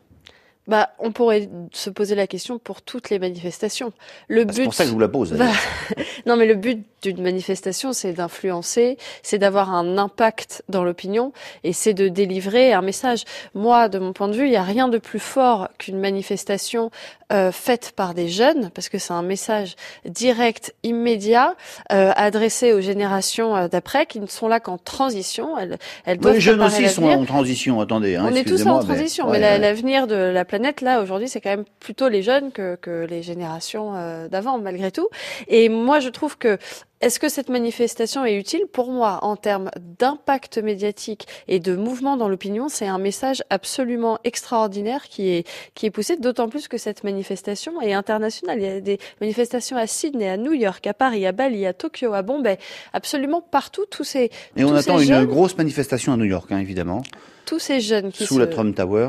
On pourrait se poser la question pour toutes les manifestations. C'est pour ça que je vous la pose. Non, mais le but d'une manifestation, c'est d'influencer, c'est d'avoir un impact dans l'opinion et c'est de délivrer un message. Moi, de mon point de vue, il n'y a rien de plus fort qu'une manifestation faite par des jeunes, parce que c'est un message direct, immédiat, adressé aux générations d'après, qui ne sont là qu'en transition. Elles doivent les jeunes aussi sont en transition, attendez. On est tous en transition, mais l'avenir de la planète, là, aujourd'hui, c'est quand même plutôt les jeunes que les générations d'avant, malgré tout. Et moi, je trouve que est-ce que cette manifestation est utile? Pour moi, en termes d'impact médiatique et de mouvement dans l'opinion, c'est un message absolument extraordinaire qui est poussé, d'autant plus que cette manifestation est internationale. Il y a des manifestations à Sydney, à New York, à Paris, à Bali, à Tokyo, à Bombay, absolument partout. Et on attend une grosse manifestation à New York, évidemment. Tous ces jeunes qui sous la Trump Tower.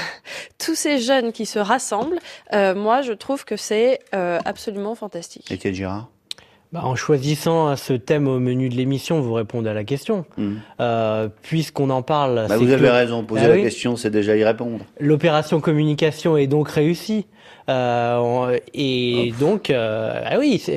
Tous ces jeunes qui se rassemblent, moi, je trouve que c'est absolument fantastique. Étienne Girard? En choisissant ce thème au menu de l'émission, vous répondez à la question. Puisqu'on en parle... vous avez raison, poser la question, c'est déjà y répondre. L'opération communication est donc réussie. Donc, oui, c'est...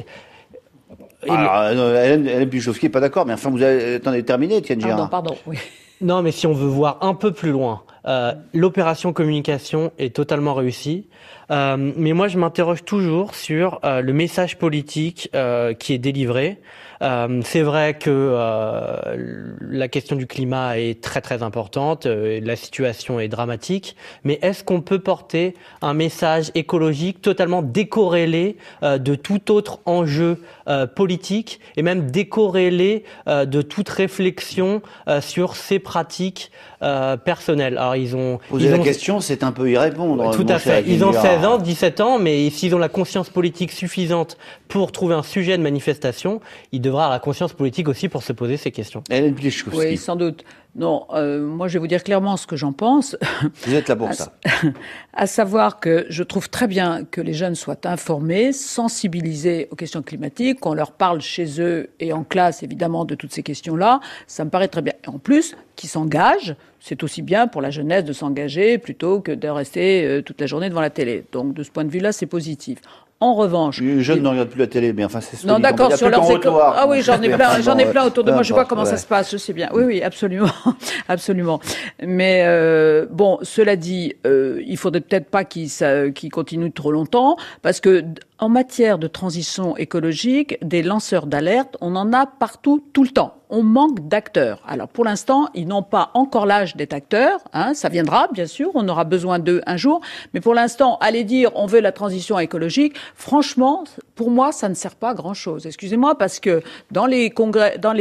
Hélène Pilichowski n'est pas d'accord, mais enfin, vous avez terminé, Étienne Girard. Pardon, oui. Non, mais si on veut voir un peu plus loin, l'opération communication est totalement réussie. Mais moi, je m'interroge toujours sur le message politique qui est délivré. C'est vrai que la question du climat est très très importante, la situation est dramatique, mais est-ce qu'on peut porter un message écologique totalement décorrélé de tout autre enjeu politique et même décorrélé de toute réflexion sur ces pratiques personnelles? Alors poser la question, c'est un peu y répondre. Tout à fait. Ils ont 16 ans, 17 ans, mais s'ils ont la conscience politique suffisante pour trouver un sujet de manifestation, ils devraient avoir la conscience politique aussi pour se poser ces questions. Hélène Pilichowski. Oui, sans doute. Non, moi je vais vous dire clairement ce que j'en pense. Vous êtes là pour ça. À savoir que je trouve très bien que les jeunes soient informés, sensibilisés aux questions climatiques, qu'on leur parle chez eux et en classe évidemment de toutes ces questions-là. Ça me paraît très bien. Et en plus, qu'ils s'engagent, c'est aussi bien pour la jeunesse de s'engager plutôt que de rester toute la journée devant la télé. Donc de ce point de vue-là, c'est positif. En revanche, les jeunes ne regardent plus la télé, mais enfin c'est ce non, d'accord, sur leurs écoles. Ah oui, j'en ai plein autour de moi. Je vois comment ça se passe. Je sais bien. Oui, absolument, absolument. Mais bon, cela dit, il faudrait peut-être pas qu'ils continuent trop longtemps, parce que en matière de transition écologique, des lanceurs d'alerte, on en a partout, tout le temps. On manque d'acteurs. Alors pour l'instant, ils n'ont pas encore l'âge d'être acteurs. Ça viendra, bien sûr. On aura besoin d'eux un jour. Mais pour l'instant, aller dire on veut la transition écologique, franchement, pour moi, ça ne sert pas à grand-chose. Excusez-moi, parce que dans les congrès, dans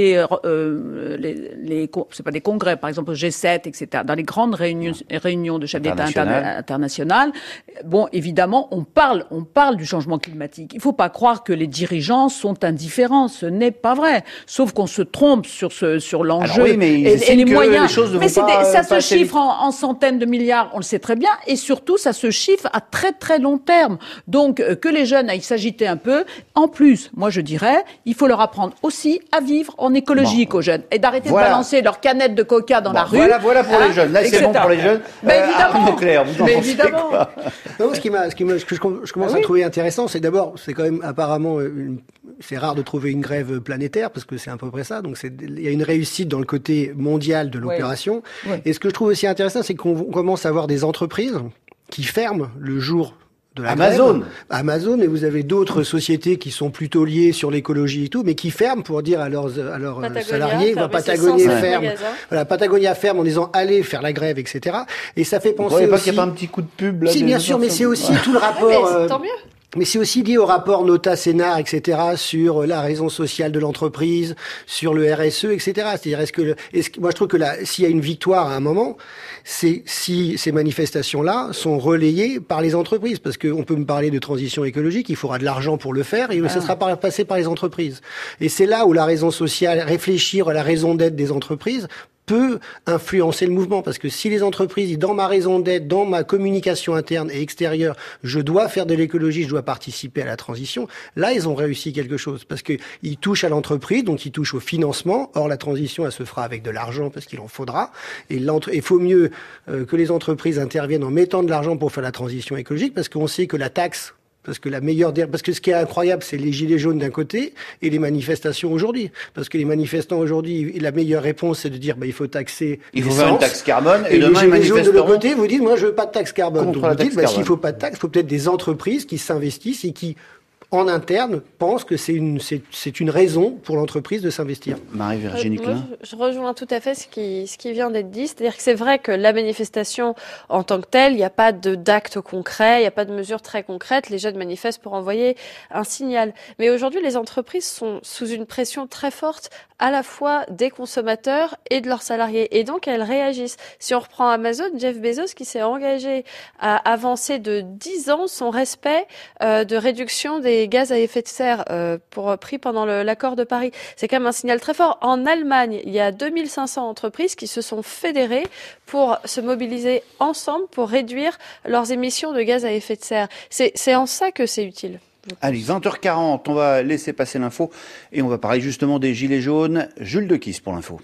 c'est pas des congrès, par exemple au G7, etc., dans les grandes réunions de chefs d'État internationales, bon, évidemment, on parle du changement climatique. Il ne faut pas croire que les dirigeants sont indifférents. Ce n'est pas vrai. Sauf qu'on se trompe sur l'enjeu oui, mais et les moyens. Mais ça se chiffre en centaines de milliards, on le sait très bien, et surtout ça se chiffre à très très long terme. Donc que les jeunes aillent s'agiter un peu. En plus, moi je dirais, il faut leur apprendre aussi à vivre en écologique aux jeunes et d'arrêter de balancer leurs canettes de coca dans la rue. Voilà pour les jeunes. Là c'est bon pour les jeunes. Évidemment. Claire, vous en pensez quoi? Non, ce que je commence à trouver intéressant, c'est d'abord, c'est quand même apparemment c'est rare de trouver une grève planétaire parce que c'est à peu près ça. Donc il y a une réussite dans le côté mondial de l'opération. Ouais. Et ce que je trouve aussi intéressant, c'est qu'on commence à avoir des entreprises qui ferment le jour de la Amazon, mais vous avez d'autres sociétés qui sont plutôt liées sur l'écologie et tout, mais qui ferment pour dire à leurs salariés, Patagonia ferme. Voilà, Patagonia ferme en disant allez faire la grève, etc. Et ça fait penser aussi. Vous voyez pas qu'il n'y a pas un petit coup de pub là? Si, bien sûr, mais c'est aussi tout le rapport. Tant mieux. Mais c'est aussi lié au rapport Nota-Sénart, etc., sur la raison sociale de l'entreprise, sur le RSE, etc. C'est-à-dire, moi je trouve que s'il y a une victoire à un moment, c'est si ces manifestations-là sont relayées par les entreprises. Parce qu'on peut me parler de transition écologique, il faudra de l'argent pour le faire, et ça sera passé par les entreprises. Et c'est là où la raison sociale, réfléchir à la raison d'être des entreprises, peut influencer le mouvement, parce que si les entreprises, dans ma raison d'être, dans ma communication interne et extérieure, je dois faire de l'écologie, je dois participer à la transition, là ils ont réussi quelque chose, parce que ils touchent à l'entreprise, donc ils touchent au financement. Or la transition, elle se fera avec de l'argent parce qu'il en faudra, et il faut mieux que les entreprises interviennent en mettant de l'argent pour faire la transition écologique, parce qu'on sait que la taxe, parce que ce qui est incroyable, c'est les gilets jaunes d'un côté et les manifestations aujourd'hui. Parce que les manifestants aujourd'hui, la meilleure réponse, c'est de dire, il faut taxer. Il faut faire une taxe carbone. Et demain, les gilets jaunes de l'autre côté, vous dites, moi, je veux pas de taxe carbone. Donc vous dites, s'il faut pas de taxe, il faut peut-être des entreprises qui s'investissent et qui, en interne, pensent que c'est une raison pour l'entreprise de s'investir. Marie-Virginie Klein. Je rejoins tout à fait ce qui vient d'être dit. C'est-à-dire que c'est vrai que la manifestation en tant que telle, il n'y a pas d'acte concret, il n'y a pas de mesures très concrètes. Les jeunes manifestent pour envoyer un signal. Mais aujourd'hui, les entreprises sont sous une pression très forte, à la fois des consommateurs et de leurs salariés. Et donc, elles réagissent. Si on reprend Amazon, Jeff Bezos, qui s'est engagé à avancer de 10 ans son respect de réduction des gaz à effet de serre pris pendant l'accord de Paris. C'est quand même un signal très fort. En Allemagne, il y a 2500 entreprises qui se sont fédérées pour se mobiliser ensemble pour réduire leurs émissions de gaz à effet de serre. C'est en ça que c'est utile. Allez, 20h40, on va laisser passer l'info et on va parler justement des Gilets jaunes. Jules Dequisse pour l'info.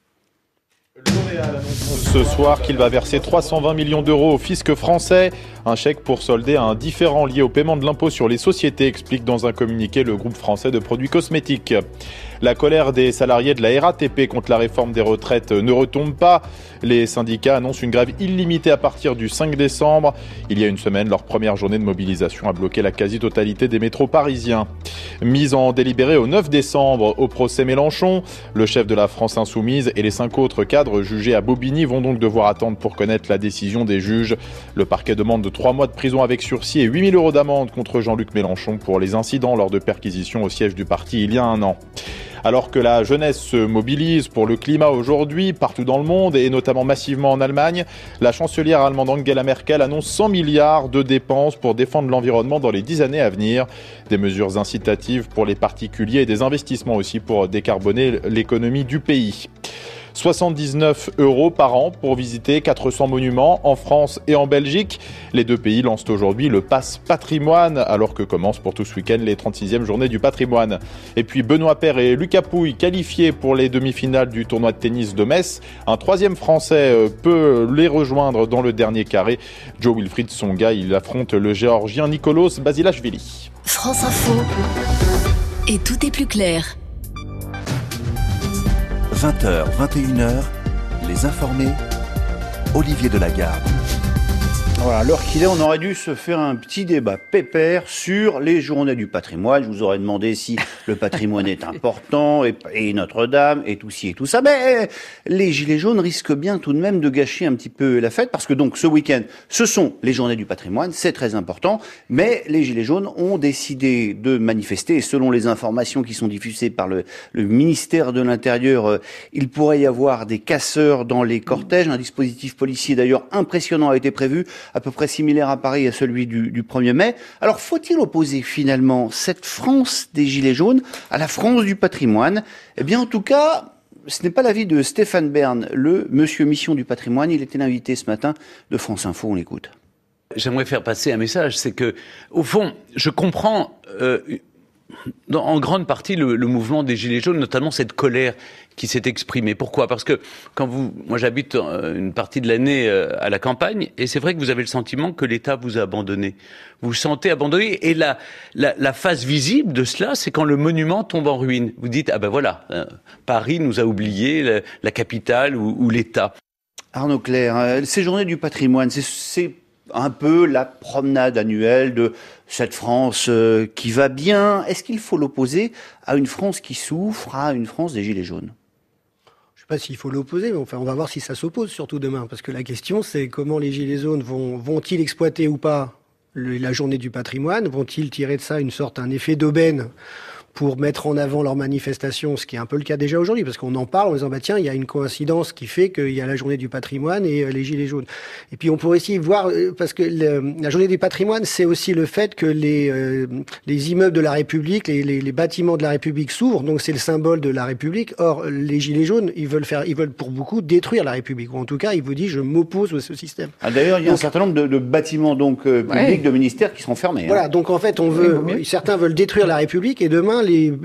L'Oréal annonce ce soir qu'il va verser 320 millions d'euros au fisc français. Un chèque pour solder un différend lié au paiement de l'impôt sur les sociétés, explique dans un communiqué le groupe français de produits cosmétiques. La colère des salariés de la RATP contre la réforme des retraites ne retombe pas. Les syndicats annoncent une grève illimitée à partir du 5 décembre. Il y a une semaine, leur première journée de mobilisation a bloqué la quasi-totalité des métros parisiens. Mise en délibéré au 9 décembre au procès Mélenchon, le chef de la France Insoumise et les 5 autres cadres jugés à Bobigny vont donc devoir attendre pour connaître la décision des juges. Le parquet demande de 3 mois de prison avec sursis et 8 000 € d'amende contre Jean-Luc Mélenchon pour les incidents lors de perquisitions au siège du parti il y a un an. Alors que la jeunesse se mobilise pour le climat aujourd'hui, partout dans le monde et notamment massivement en Allemagne, la chancelière allemande Angela Merkel annonce 100 milliards de dépenses pour défendre l'environnement dans les 10 années à venir. Des mesures incitatives pour les particuliers et des investissements aussi pour décarboner l'économie du pays. 79 € par an pour visiter 400 monuments en France et en Belgique. Les deux pays lancent aujourd'hui le Pass Patrimoine, alors que commencent pour tout ce week-end les 36e journées du patrimoine. Et puis Benoît Paire et Lucas Pouille qualifiés pour les demi-finales du tournoi de tennis de Metz. Un troisième Français peut les rejoindre dans le dernier carré. Joe Wilfried Tsonga, il affronte le Géorgien Nicolas Basilashvili. France Info. Et tout est plus clair. 20h, 21h, les informés, Olivier Delagarde. Voilà, l'heure qu'il est, on aurait dû se faire un petit débat pépère sur les journées du patrimoine. Je vous aurais demandé si le patrimoine est important et Notre-Dame et tout ci et tout ça. Mais les gilets jaunes risquent bien tout de même de gâcher un petit peu la fête parce que donc ce week-end, ce sont les journées du patrimoine, c'est très important. Mais les gilets jaunes ont décidé de manifester et selon les informations qui sont diffusées par le ministère de l'Intérieur, il pourrait y avoir des casseurs dans les cortèges. Un dispositif policier d'ailleurs impressionnant a été prévu, à peu près similaire à Paris à celui du 1er mai. Alors, faut-il opposer finalement cette France des Gilets jaunes à la France du patrimoine ? Eh bien, en tout cas, ce n'est pas l'avis de Stéphane Bern, le monsieur mission du patrimoine. Il était l'invité ce matin de France Info. On l'écoute. J'aimerais faire passer un message, c'est que, au fond, je comprends en grande partie le mouvement des Gilets jaunes, notamment cette colère qui s'est exprimée. Pourquoi ? Parce que moi j'habite une partie de l'année à la campagne, et c'est vrai que vous avez le sentiment que l'État vous a abandonné. Vous vous sentez abandonné, et la face visible de cela, c'est quand le monument tombe en ruine. Vous dites, ah ben voilà, Paris nous a oublié, la capitale ou l'État. Arnaud Clerc, ces journées du patrimoine, c'est un peu la promenade annuelle de cette France qui va bien. Est-ce qu'il faut l'opposer à une France qui souffre, à une France des Gilets jaunes ? Je ne sais pas s'il faut l'opposer, mais enfin, on va voir si ça s'oppose surtout demain. Parce que la question, c'est comment les Gilets jaunes vont-ils exploiter ou pas la journée du patrimoine ? Vont-ils tirer de ça un effet d'aubaine pour mettre en avant leur manifestation, ce qui est un peu le cas déjà aujourd'hui, parce qu'on en parle en disant, tiens, il y a une coïncidence qui fait qu'il y a la journée du patrimoine et les Gilets jaunes. Et puis on pourrait aussi voir, parce que la journée du patrimoine, c'est aussi le fait que les immeubles de la République, les bâtiments de la République s'ouvrent, donc c'est le symbole de la République. Or, les Gilets jaunes, ils veulent pour beaucoup détruire la République, ou en tout cas, ils vous disent, je m'oppose à ce système. D'ailleurs, il y a un certain nombre de bâtiments publics, de ministères qui seront fermés. Voilà, donc en fait, certains veulent détruire la République, et demain,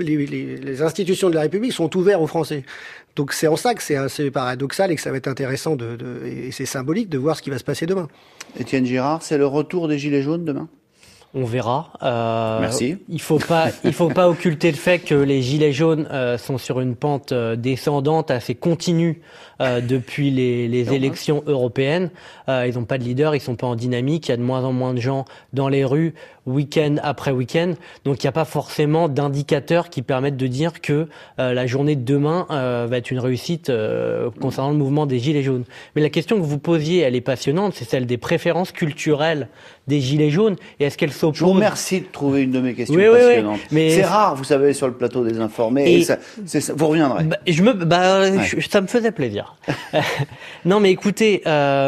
les institutions de la République sont ouvertes aux Français. Donc c'est en ça que c'est assez paradoxal et que ça va être intéressant et c'est symbolique de voir ce qui va se passer demain. Étienne Girard, c'est le retour des Gilets jaunes demain ? On verra. Merci. Il faut pas occulter le fait que les Gilets jaunes sont sur une pente descendante assez continue depuis les élections européennes. Ils n'ont pas de leader, ils sont pas en dynamique. Il y a de moins en moins de gens dans les rues, week-end après week-end. Donc il n'y a pas forcément d'indicateurs qui permettent de dire que la journée de demain va être une réussite concernant le mouvement des Gilets jaunes. Mais la question que vous posiez, elle est passionnante, c'est celle des préférences culturelles des Gilets jaunes. Et est-ce qu'elles s'opposent ? Je vous remercie de trouver une de mes questions passionnantes. Oui, mais c'est rare, vous savez, sur le plateau des informés. Et ça, vous reviendrez. Ça me faisait plaisir. Non, mais écoutez,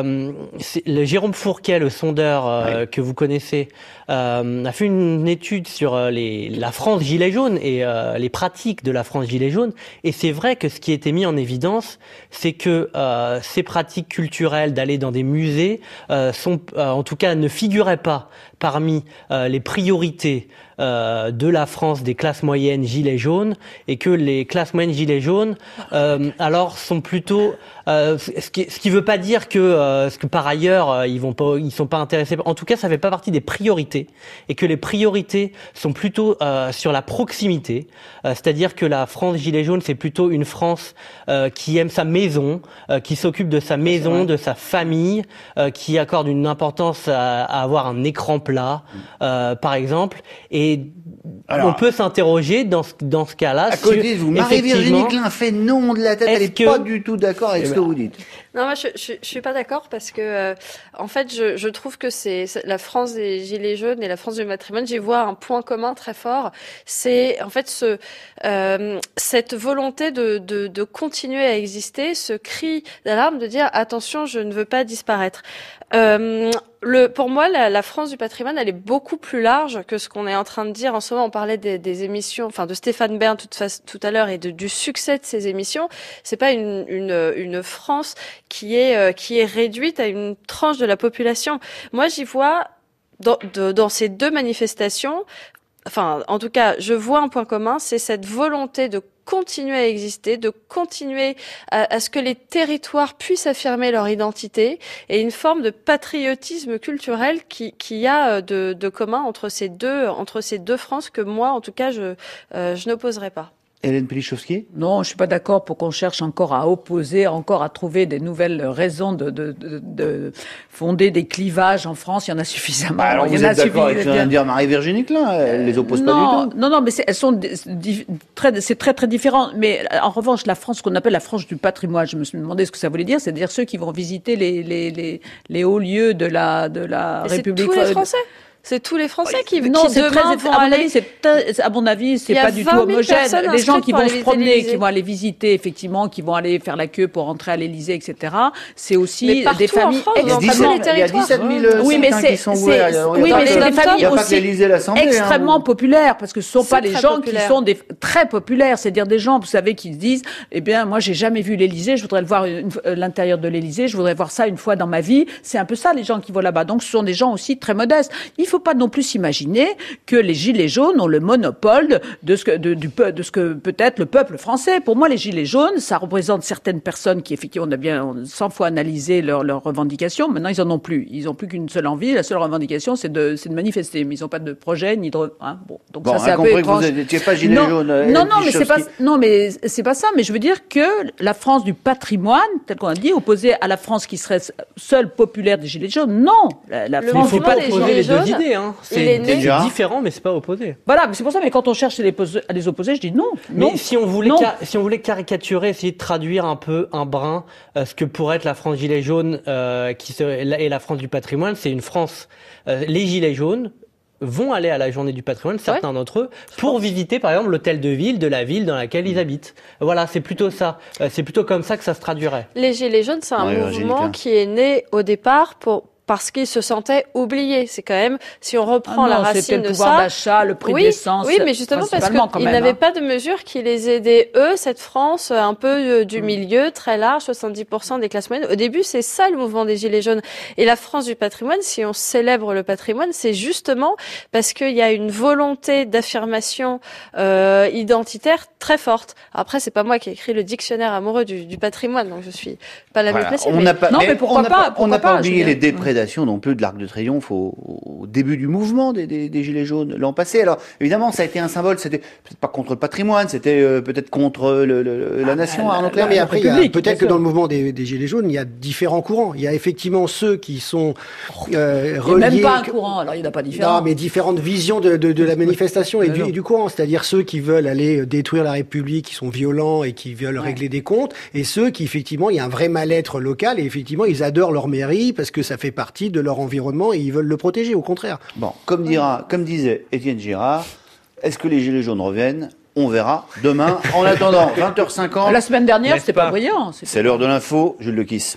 le Jérôme Fourquet, le sondeur que vous connaissez, a fait une étude sur la France gilet jaune et les pratiques de la France gilet jaune. Et c'est vrai que ce qui a été mis en évidence, c'est que ces pratiques culturelles d'aller dans des musées en tout cas ne figuraient pas parmi les priorités de la France des classes moyennes gilets jaunes, et que les classes moyennes gilets jaunes alors sont plutôt ce qui veut pas dire que par ailleurs ils sont pas intéressés. En tout cas, ça fait pas partie des priorités, et que les priorités sont plutôt sur la proximité, c'est-à-dire que la France gilet jaune, c'est plutôt une France qui aime sa maison, qui s'occupe de sa maison, de sa famille, qui accorde une importance à avoir un écran plat, par exemple. Et alors, on peut s'interroger dans ce cas-là. À côté de vous, Marie-Virginie Klein fait non de la tête. Elle n'est pas du tout d'accord avec ce que vous dites. Non, moi je suis pas d'accord parce que en fait je trouve que c'est la France des Gilets jaunes et la France du patrimoine, j'y vois un point commun très fort. C'est en fait cette volonté de continuer à exister, ce cri d'alarme de dire attention, je ne veux pas disparaître. Pour moi, la France du patrimoine, elle est beaucoup plus large que ce qu'on est en train de dire. En ce moment, on parlait des émissions, enfin de Stéphane Bern tout à l'heure et du succès de ces émissions. C'est pas une France qui est réduite à une tranche de la population. Moi, j'y vois dans ces deux manifestations, enfin, en tout cas, je vois un point commun, c'est cette volonté de continuer à exister, de continuer à ce que les territoires puissent affirmer leur identité et une forme de patriotisme culturel qui y a de commun entre ces deux France que moi, en tout cas, je n'opposerai pas. Hélène Pilichowski ? Non, je suis pas d'accord pour qu'on cherche encore à opposer, encore à trouver des nouvelles raisons de fonder des clivages en France. Il y en a suffisamment. Alors vous êtes d'accord avec ce que vient de dire Marie-Virginie Klein ? Elle les oppose pas du tout. Non, mais c'est très très différent. Mais en revanche, la France, qu'on appelle la France du patrimoine, je me suis demandé ce que ça voulait dire. C'est-à-dire ceux qui vont visiter les hauts lieux de la République. C'est tous les Français. C'est tous les Français qui demain vont aller. À mon avis, c'est pas du tout homogène. Les gens qui vont se promener, qui vont aller visiter, effectivement, qui vont aller faire la queue pour entrer à l'Élysée, etc. C'est aussi des familles extrêmement. Il y a 17 000 qui sont ouverts. Oui, mais c'est des familles aussi l'Assemblée, extrêmement populaires, parce que ce sont pas les gens qui sont très populaires. C'est-à-dire des gens, vous savez, qui se disent, eh bien, moi, j'ai jamais vu l'Élysée, je voudrais le voir l'intérieur de l'Élysée, je voudrais voir ça une fois dans ma vie. C'est un peu ça, les gens qui vont là-bas. Donc, ce sont des gens aussi très modestes. Il faut pas non plus s'imaginer que les Gilets jaunes ont le monopole de ce que peut-être le peuple français. Pour moi, les Gilets jaunes, ça représente certaines personnes qui, effectivement, on a bien 100 fois analysé leurs revendications. Maintenant, ils en ont plus. Ils ont plus qu'une seule envie. La seule revendication, c'est de manifester. Mais ils n'ont pas de projet ni de. Donc ça, c'est un peu étrange. Vous n'étiez pas Gilets jaunes. Mais c'est pas ça. Mais je veux dire que la France du patrimoine, tel qu'on a dit, opposée à la France qui serait seule populaire des Gilets jaunes, non. Il ne faut pas opposer les deux idées. C'est différent, mais c'est pas opposé. Voilà, c'est pour ça. Mais quand on cherche à les opposer, je dis non. Mais si on voulait caricaturer, essayer de traduire un peu un brin, ce que pourrait être la France Gilets jaunes et la France du patrimoine, c'est une France. Les Gilets jaunes vont aller à la journée du patrimoine, certains d'entre eux, pour visiter par exemple l'hôtel de ville de la ville dans laquelle ils habitent. Voilà, c'est plutôt ça. C'est plutôt comme ça que ça se traduirait. Les Gilets jaunes, c'est un mouvement qui est né au départ parce qu'ils se sentaient oubliés. C'est quand même, si on reprend la racine de ça... le pouvoir d'achat, le prix de l'essence... Oui, mais justement parce qu'ils n'avaient pas de mesures qui les aidaient, eux, cette France un peu du milieu, très large, 70% des classes moyennes. Au début, c'est ça le mouvement des Gilets jaunes. Et la France du patrimoine, si on célèbre le patrimoine, c'est justement parce qu'il y a une volonté d'affirmation identitaire très forte. Après, c'est pas moi qui ai écrit le dictionnaire amoureux du patrimoine, donc je suis pas la mieux placée. Mais pourquoi pas on n'a pas oublié les déprédations non plus de l'Arc de Triomphe au début du mouvement des Gilets jaunes l'an passé. Alors évidemment, ça a été un symbole. C'était peut-être pas contre le patrimoine, c'était peut-être contre la nation. Arnaud Clerc, mais après, peut-être que dans le mouvement des Gilets jaunes, il y a différents courants. Il y a effectivement ceux qui sont reliés. Même pas un courant. Alors il n'y en a pas différents. Non, mais différentes visions de la manifestation et du courant. C'est-à-dire ceux qui veulent aller détruire la République, qui sont violents et qui veulent régler des comptes, et ceux qui effectivement, il y a un vrai mal-être local et effectivement, ils adorent leur mairie parce que ça fait partie de leur environnement et ils veulent le protéger, au contraire. Bon, comme disait Étienne Girard, est-ce que les Gilets jaunes reviennent ? On verra demain. En attendant, 20h50. La semaine dernière, c'était pas brillant. C'est l'heure de l'info. Jules Lequis.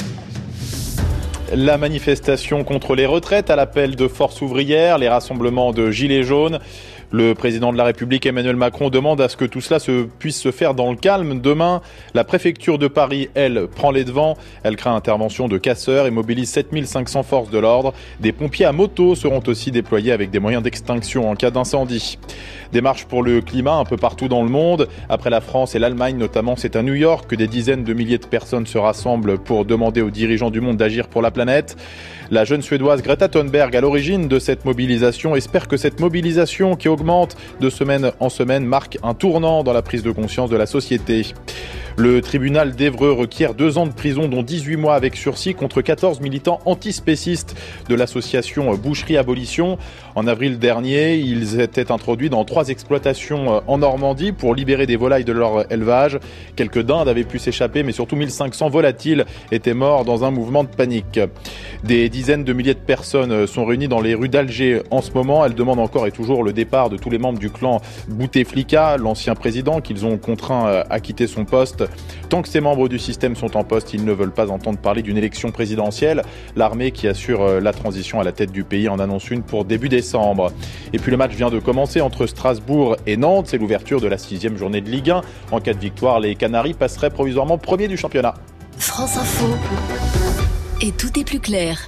La manifestation contre les retraites à l'appel de Force ouvrière, les rassemblements de Gilets jaunes. Le président de la République, Emmanuel Macron, demande à ce que tout cela puisse se faire dans le calme. Demain, la préfecture de Paris, elle, prend les devants. Elle craint intervention de casseurs et mobilise 7500 forces de l'ordre. Des pompiers à moto seront aussi déployés avec des moyens d'extinction en cas d'incendie. Des marches pour le climat un peu partout dans le monde. Après la France et l'Allemagne notamment, c'est à New York que des dizaines de milliers de personnes se rassemblent pour demander aux dirigeants du monde d'agir pour la planète. La jeune Suédoise Greta Thunberg, à l'origine de cette mobilisation, espère que cette mobilisation qui augmente de semaine en semaine, marque un tournant dans la prise de conscience de la société. Le tribunal d'Évreux requiert 2 ans de prison, dont 18 mois avec sursis, contre 14 militants antispécistes de l'association Boucherie Abolition. En avril dernier, ils étaient introduits dans 3 exploitations en Normandie pour libérer des volailles de leur élevage. Quelques dindes avaient pu s'échapper, mais surtout 1500 volatiles étaient morts dans un mouvement de panique. Des dizaines de milliers de personnes sont réunies dans les rues d'Alger en ce moment. Elles demandent encore et toujours le départ de tous les membres du clan Bouteflika, l'ancien président qu'ils ont contraint à quitter son poste. Tant que ces membres du système sont en poste, ils ne veulent pas entendre parler d'une élection présidentielle. L'armée qui assure la transition à la tête du pays en annonce une pour début décembre. Et puis le match vient de commencer entre Strasbourg et Nantes. C'est l'ouverture de la 6e journée de Ligue 1. En cas de victoire, les Canaries passeraient provisoirement premier du championnat. France Info. Et tout est plus clair.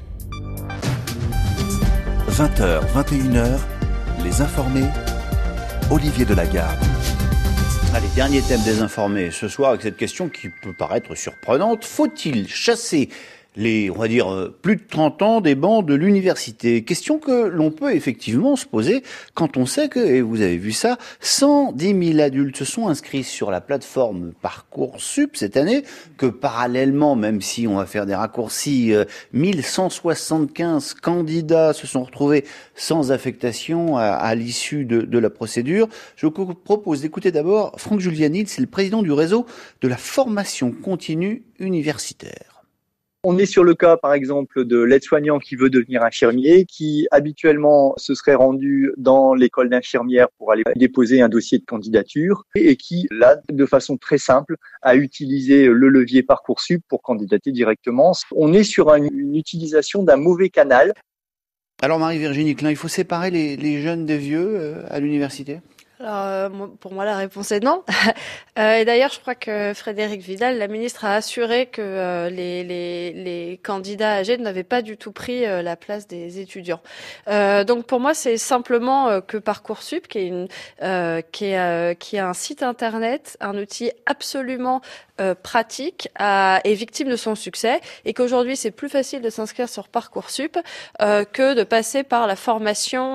20h, 21h, les informés, Olivier Delagarde. Allez, dernier thème des informés ce soir avec cette question qui peut paraître surprenante. Faut-il chasser les, on va dire, plus de 30 ans des bancs de l'université? Question que l'on peut effectivement se poser quand on sait que, et vous avez vu ça, 110 000 adultes se sont inscrits sur la plateforme Parcoursup cette année, que parallèlement, même si on va faire des raccourcis, 1175 candidats se sont retrouvés sans affectation à l'issue de la procédure. Je vous propose d'écouter d'abord Franck Julianil, c'est le président du réseau de la formation continue universitaire. On est sur le cas, par exemple, de l'aide-soignant qui veut devenir infirmier, qui habituellement se serait rendu dans l'école d'infirmière pour aller déposer un dossier de candidature et qui, là, de façon très simple, a utilisé le levier Parcoursup pour candidater directement. On est sur une utilisation d'un mauvais canal. Alors Marie-Virginie Klein, il faut séparer les jeunes des vieux à l'université ? Alors, pour moi, la réponse est non. Et d'ailleurs, je crois que Frédérique Vidal, la ministre, a assuré que les candidats âgés n'avaient pas du tout pris la place des étudiants. Donc, pour moi, c'est simplement que Parcoursup, qui est un site internet, un outil absolument pratique, est victime de son succès, et qu'aujourd'hui, c'est plus facile de s'inscrire sur Parcoursup que de passer par la formation,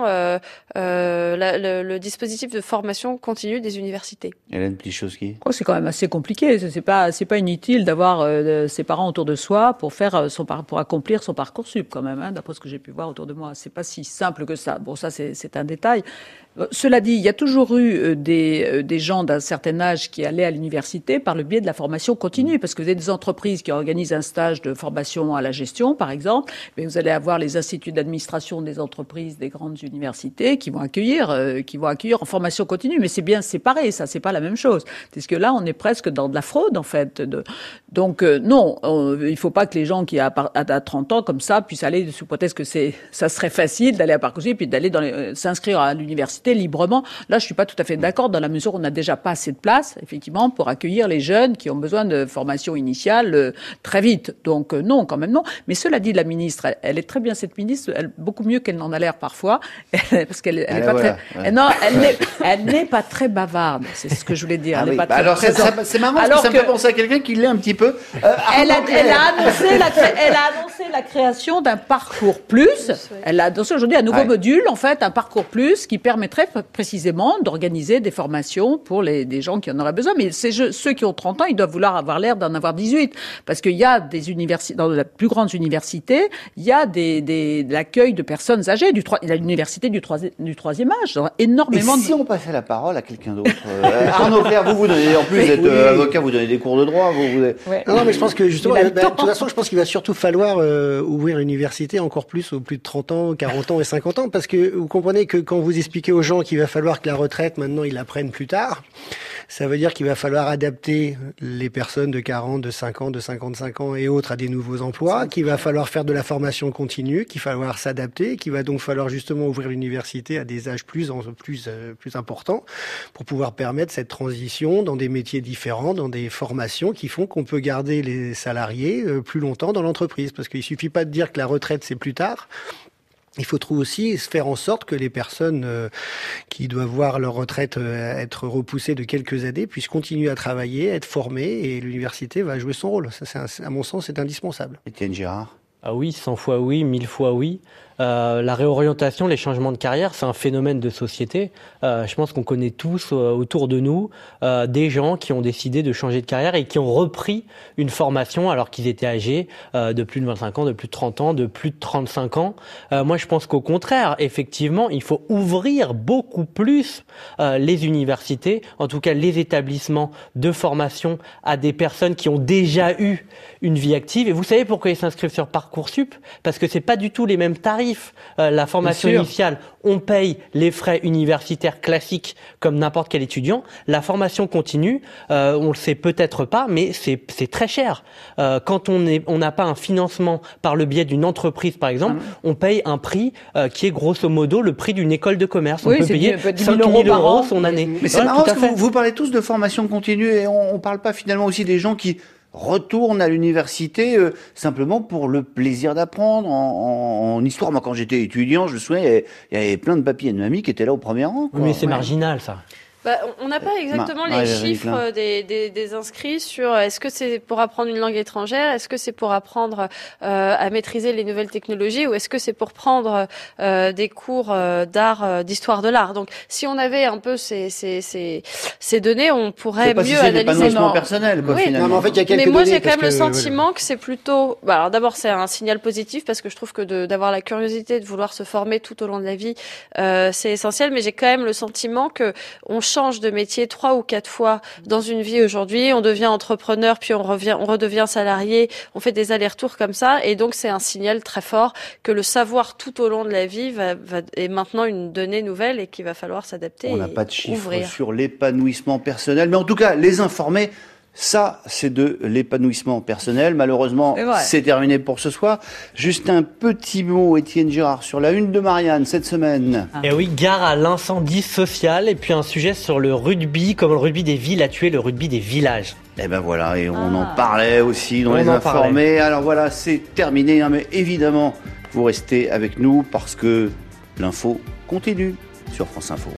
le dispositif de formation continue des universités. Hélène Plichowski. C'est quand même assez compliqué. C'est pas inutile d'avoir ses parents autour de soi pour accomplir son Parcoursup quand même. D'après ce que j'ai pu voir autour de moi, c'est pas si simple que ça. Bon, ça c'est un détail. Cela dit, il y a toujours eu des gens d'un certain âge qui allaient à l'université par le biais de la formation continue, parce que vous avez des entreprises qui organisent un stage de formation à la gestion, par exemple, mais vous allez avoir les instituts d'administration des entreprises, des grandes universités qui vont accueillir en formation continue, mais c'est bien séparé, ça, c'est pas la même chose. Parce que là, on est presque dans de la fraude, en fait. Donc, non, il faut pas que les gens qui à 30 ans, comme ça, puissent aller, sous prétexte que ça serait facile d'aller à Parcoursup puis d'aller s'inscrire à l'université librement. Là, je suis pas tout à fait d'accord, dans la mesure où on n'a déjà pas assez de place, effectivement, pour accueillir les jeunes qui ont besoin de formation initiale très vite. Donc, non, quand même non. Mais cela dit, la ministre, elle est très bien, cette ministre, beaucoup mieux qu'elle n'en a l'air parfois, parce qu'elle est pas très, non, elle n'est pas très bavarde. C'est ce que je voulais dire. Elle n'est pas très alors, c'est marrant, parce que ça me fait penser à quelqu'un qui l'est un petit peu. Elle a annoncé la création d'un parcours plus. Elle a annoncé aujourd'hui un nouveau module, en fait, un parcours plus qui permettrait précisément d'organiser des formations pour des gens qui en auraient besoin. Mais ceux qui ont 30 ans, ils doivent vouloir avoir l'air d'en avoir 18. Parce qu'il y a des universités, dans la plus grande université, il y a de l'accueil de personnes âgées. Il y a l'université du troisième âge. Énormément. Et si on passait la parole à quelqu'un d'autre? Arnaud Clerc, vous donnez, en plus, vous êtes avocat, vous donnez des cours de droit, Non, mais je pense que justement, de toute façon, je pense qu'il va surtout falloir ouvrir l'université encore plus aux plus de 30 ans, 40 ans et 50 ans, parce que vous comprenez que quand vous expliquez aux gens qu'il va falloir que la retraite, maintenant, ils la prennent plus tard, ça veut dire qu'il va falloir adapter les personnes de 40, de 50, de 55 ans et autres à des nouveaux emplois, qu'il va falloir faire de la formation continue, qu'il va falloir s'adapter, qu'il va donc falloir justement ouvrir l'université à des âges plus importants pour pouvoir permettre cette transition dans des métiers différents, dans des formations qui font qu'on peut garder les salariés plus longtemps dans l'entreprise. Parce qu'il suffit pas de dire que la retraite, c'est plus tard. Il faut aussi faire en sorte que les personnes qui doivent voir leur retraite être repoussées de quelques années puissent continuer à travailler, être formées, et l'université va jouer son rôle. Ça, à mon sens, c'est indispensable. Étienne Girard. Ah oui, 100 fois oui, 1000 fois oui. La réorientation, les changements de carrière, c'est un phénomène de société. Je pense qu'on connaît tous autour de nous des gens qui ont décidé de changer de carrière et qui ont repris une formation alors qu'ils étaient âgés de plus de 25 ans, de plus de 30 ans, de plus de 35 ans. Moi, je pense qu'au contraire, effectivement, il faut ouvrir beaucoup plus les universités, en tout cas les établissements de formation à des personnes qui ont déjà eu une vie active. Et vous savez pourquoi ils s'inscrivent sur Parcoursup ? Parce que c'est pas du tout les mêmes tarifs. La formation initiale, on paye les frais universitaires classiques comme n'importe quel étudiant. La formation continue, on le sait peut-être pas, mais c'est très cher. Quand on n'a pas un financement par le biais d'une entreprise, par exemple, on paye un prix qui est grosso modo le prix d'une école de commerce. On peut payer 5 000 € son année. Mais c'est marrant parce que vous parlez tous de formation continue et on parle pas finalement aussi des gens qui retournent à l'université simplement pour le plaisir d'apprendre en histoire. Moi, quand j'étais étudiant, je me souviens, il y avait plein de papis et de mamies qui étaient là au premier rang. Oui, mais c'est marginal, ça. On n'a pas exactement les chiffres des inscrits sur est-ce que c'est pour apprendre une langue étrangère, est-ce que c'est pour apprendre à maîtriser les nouvelles technologies ou est-ce que c'est pour prendre des cours d'art, d'histoire de l'art. Donc si on avait un peu ces données, on pourrait mieux analyser. L'épanouissement personnel, quoi, finalement. Non, mais en fait, il y a quelques mais moi, j'ai données quand même le sentiment que c'est plutôt. Alors d'abord, c'est un signal positif parce que je trouve que d'avoir la curiosité de vouloir se former tout au long de la vie, c'est essentiel. Mais j'ai quand même le sentiment que on change de métier 3 ou 4 fois dans une vie aujourd'hui, on devient entrepreneur, puis on redevient salarié, on fait des allers-retours comme ça, et donc c'est un signal très fort que le savoir tout au long de la vie est maintenant une donnée nouvelle et qu'il va falloir s'adapter. On n'a pas de chiffres ouvrir sur l'épanouissement personnel, mais en tout cas, les informer, ça, c'est de l'épanouissement personnel. Malheureusement, c'est terminé pour ce soir. Juste un petit mot, Étienne Girard, sur la une de Marianne cette semaine. Et oui, gare à l'incendie social et puis un sujet sur le rugby, comment le rugby des villes a tué le rugby des villages. Et ben voilà, et on en parlait aussi dans les informés. Alors voilà, c'est terminé, hein, mais évidemment, vous restez avec nous parce que l'info continue sur France Info.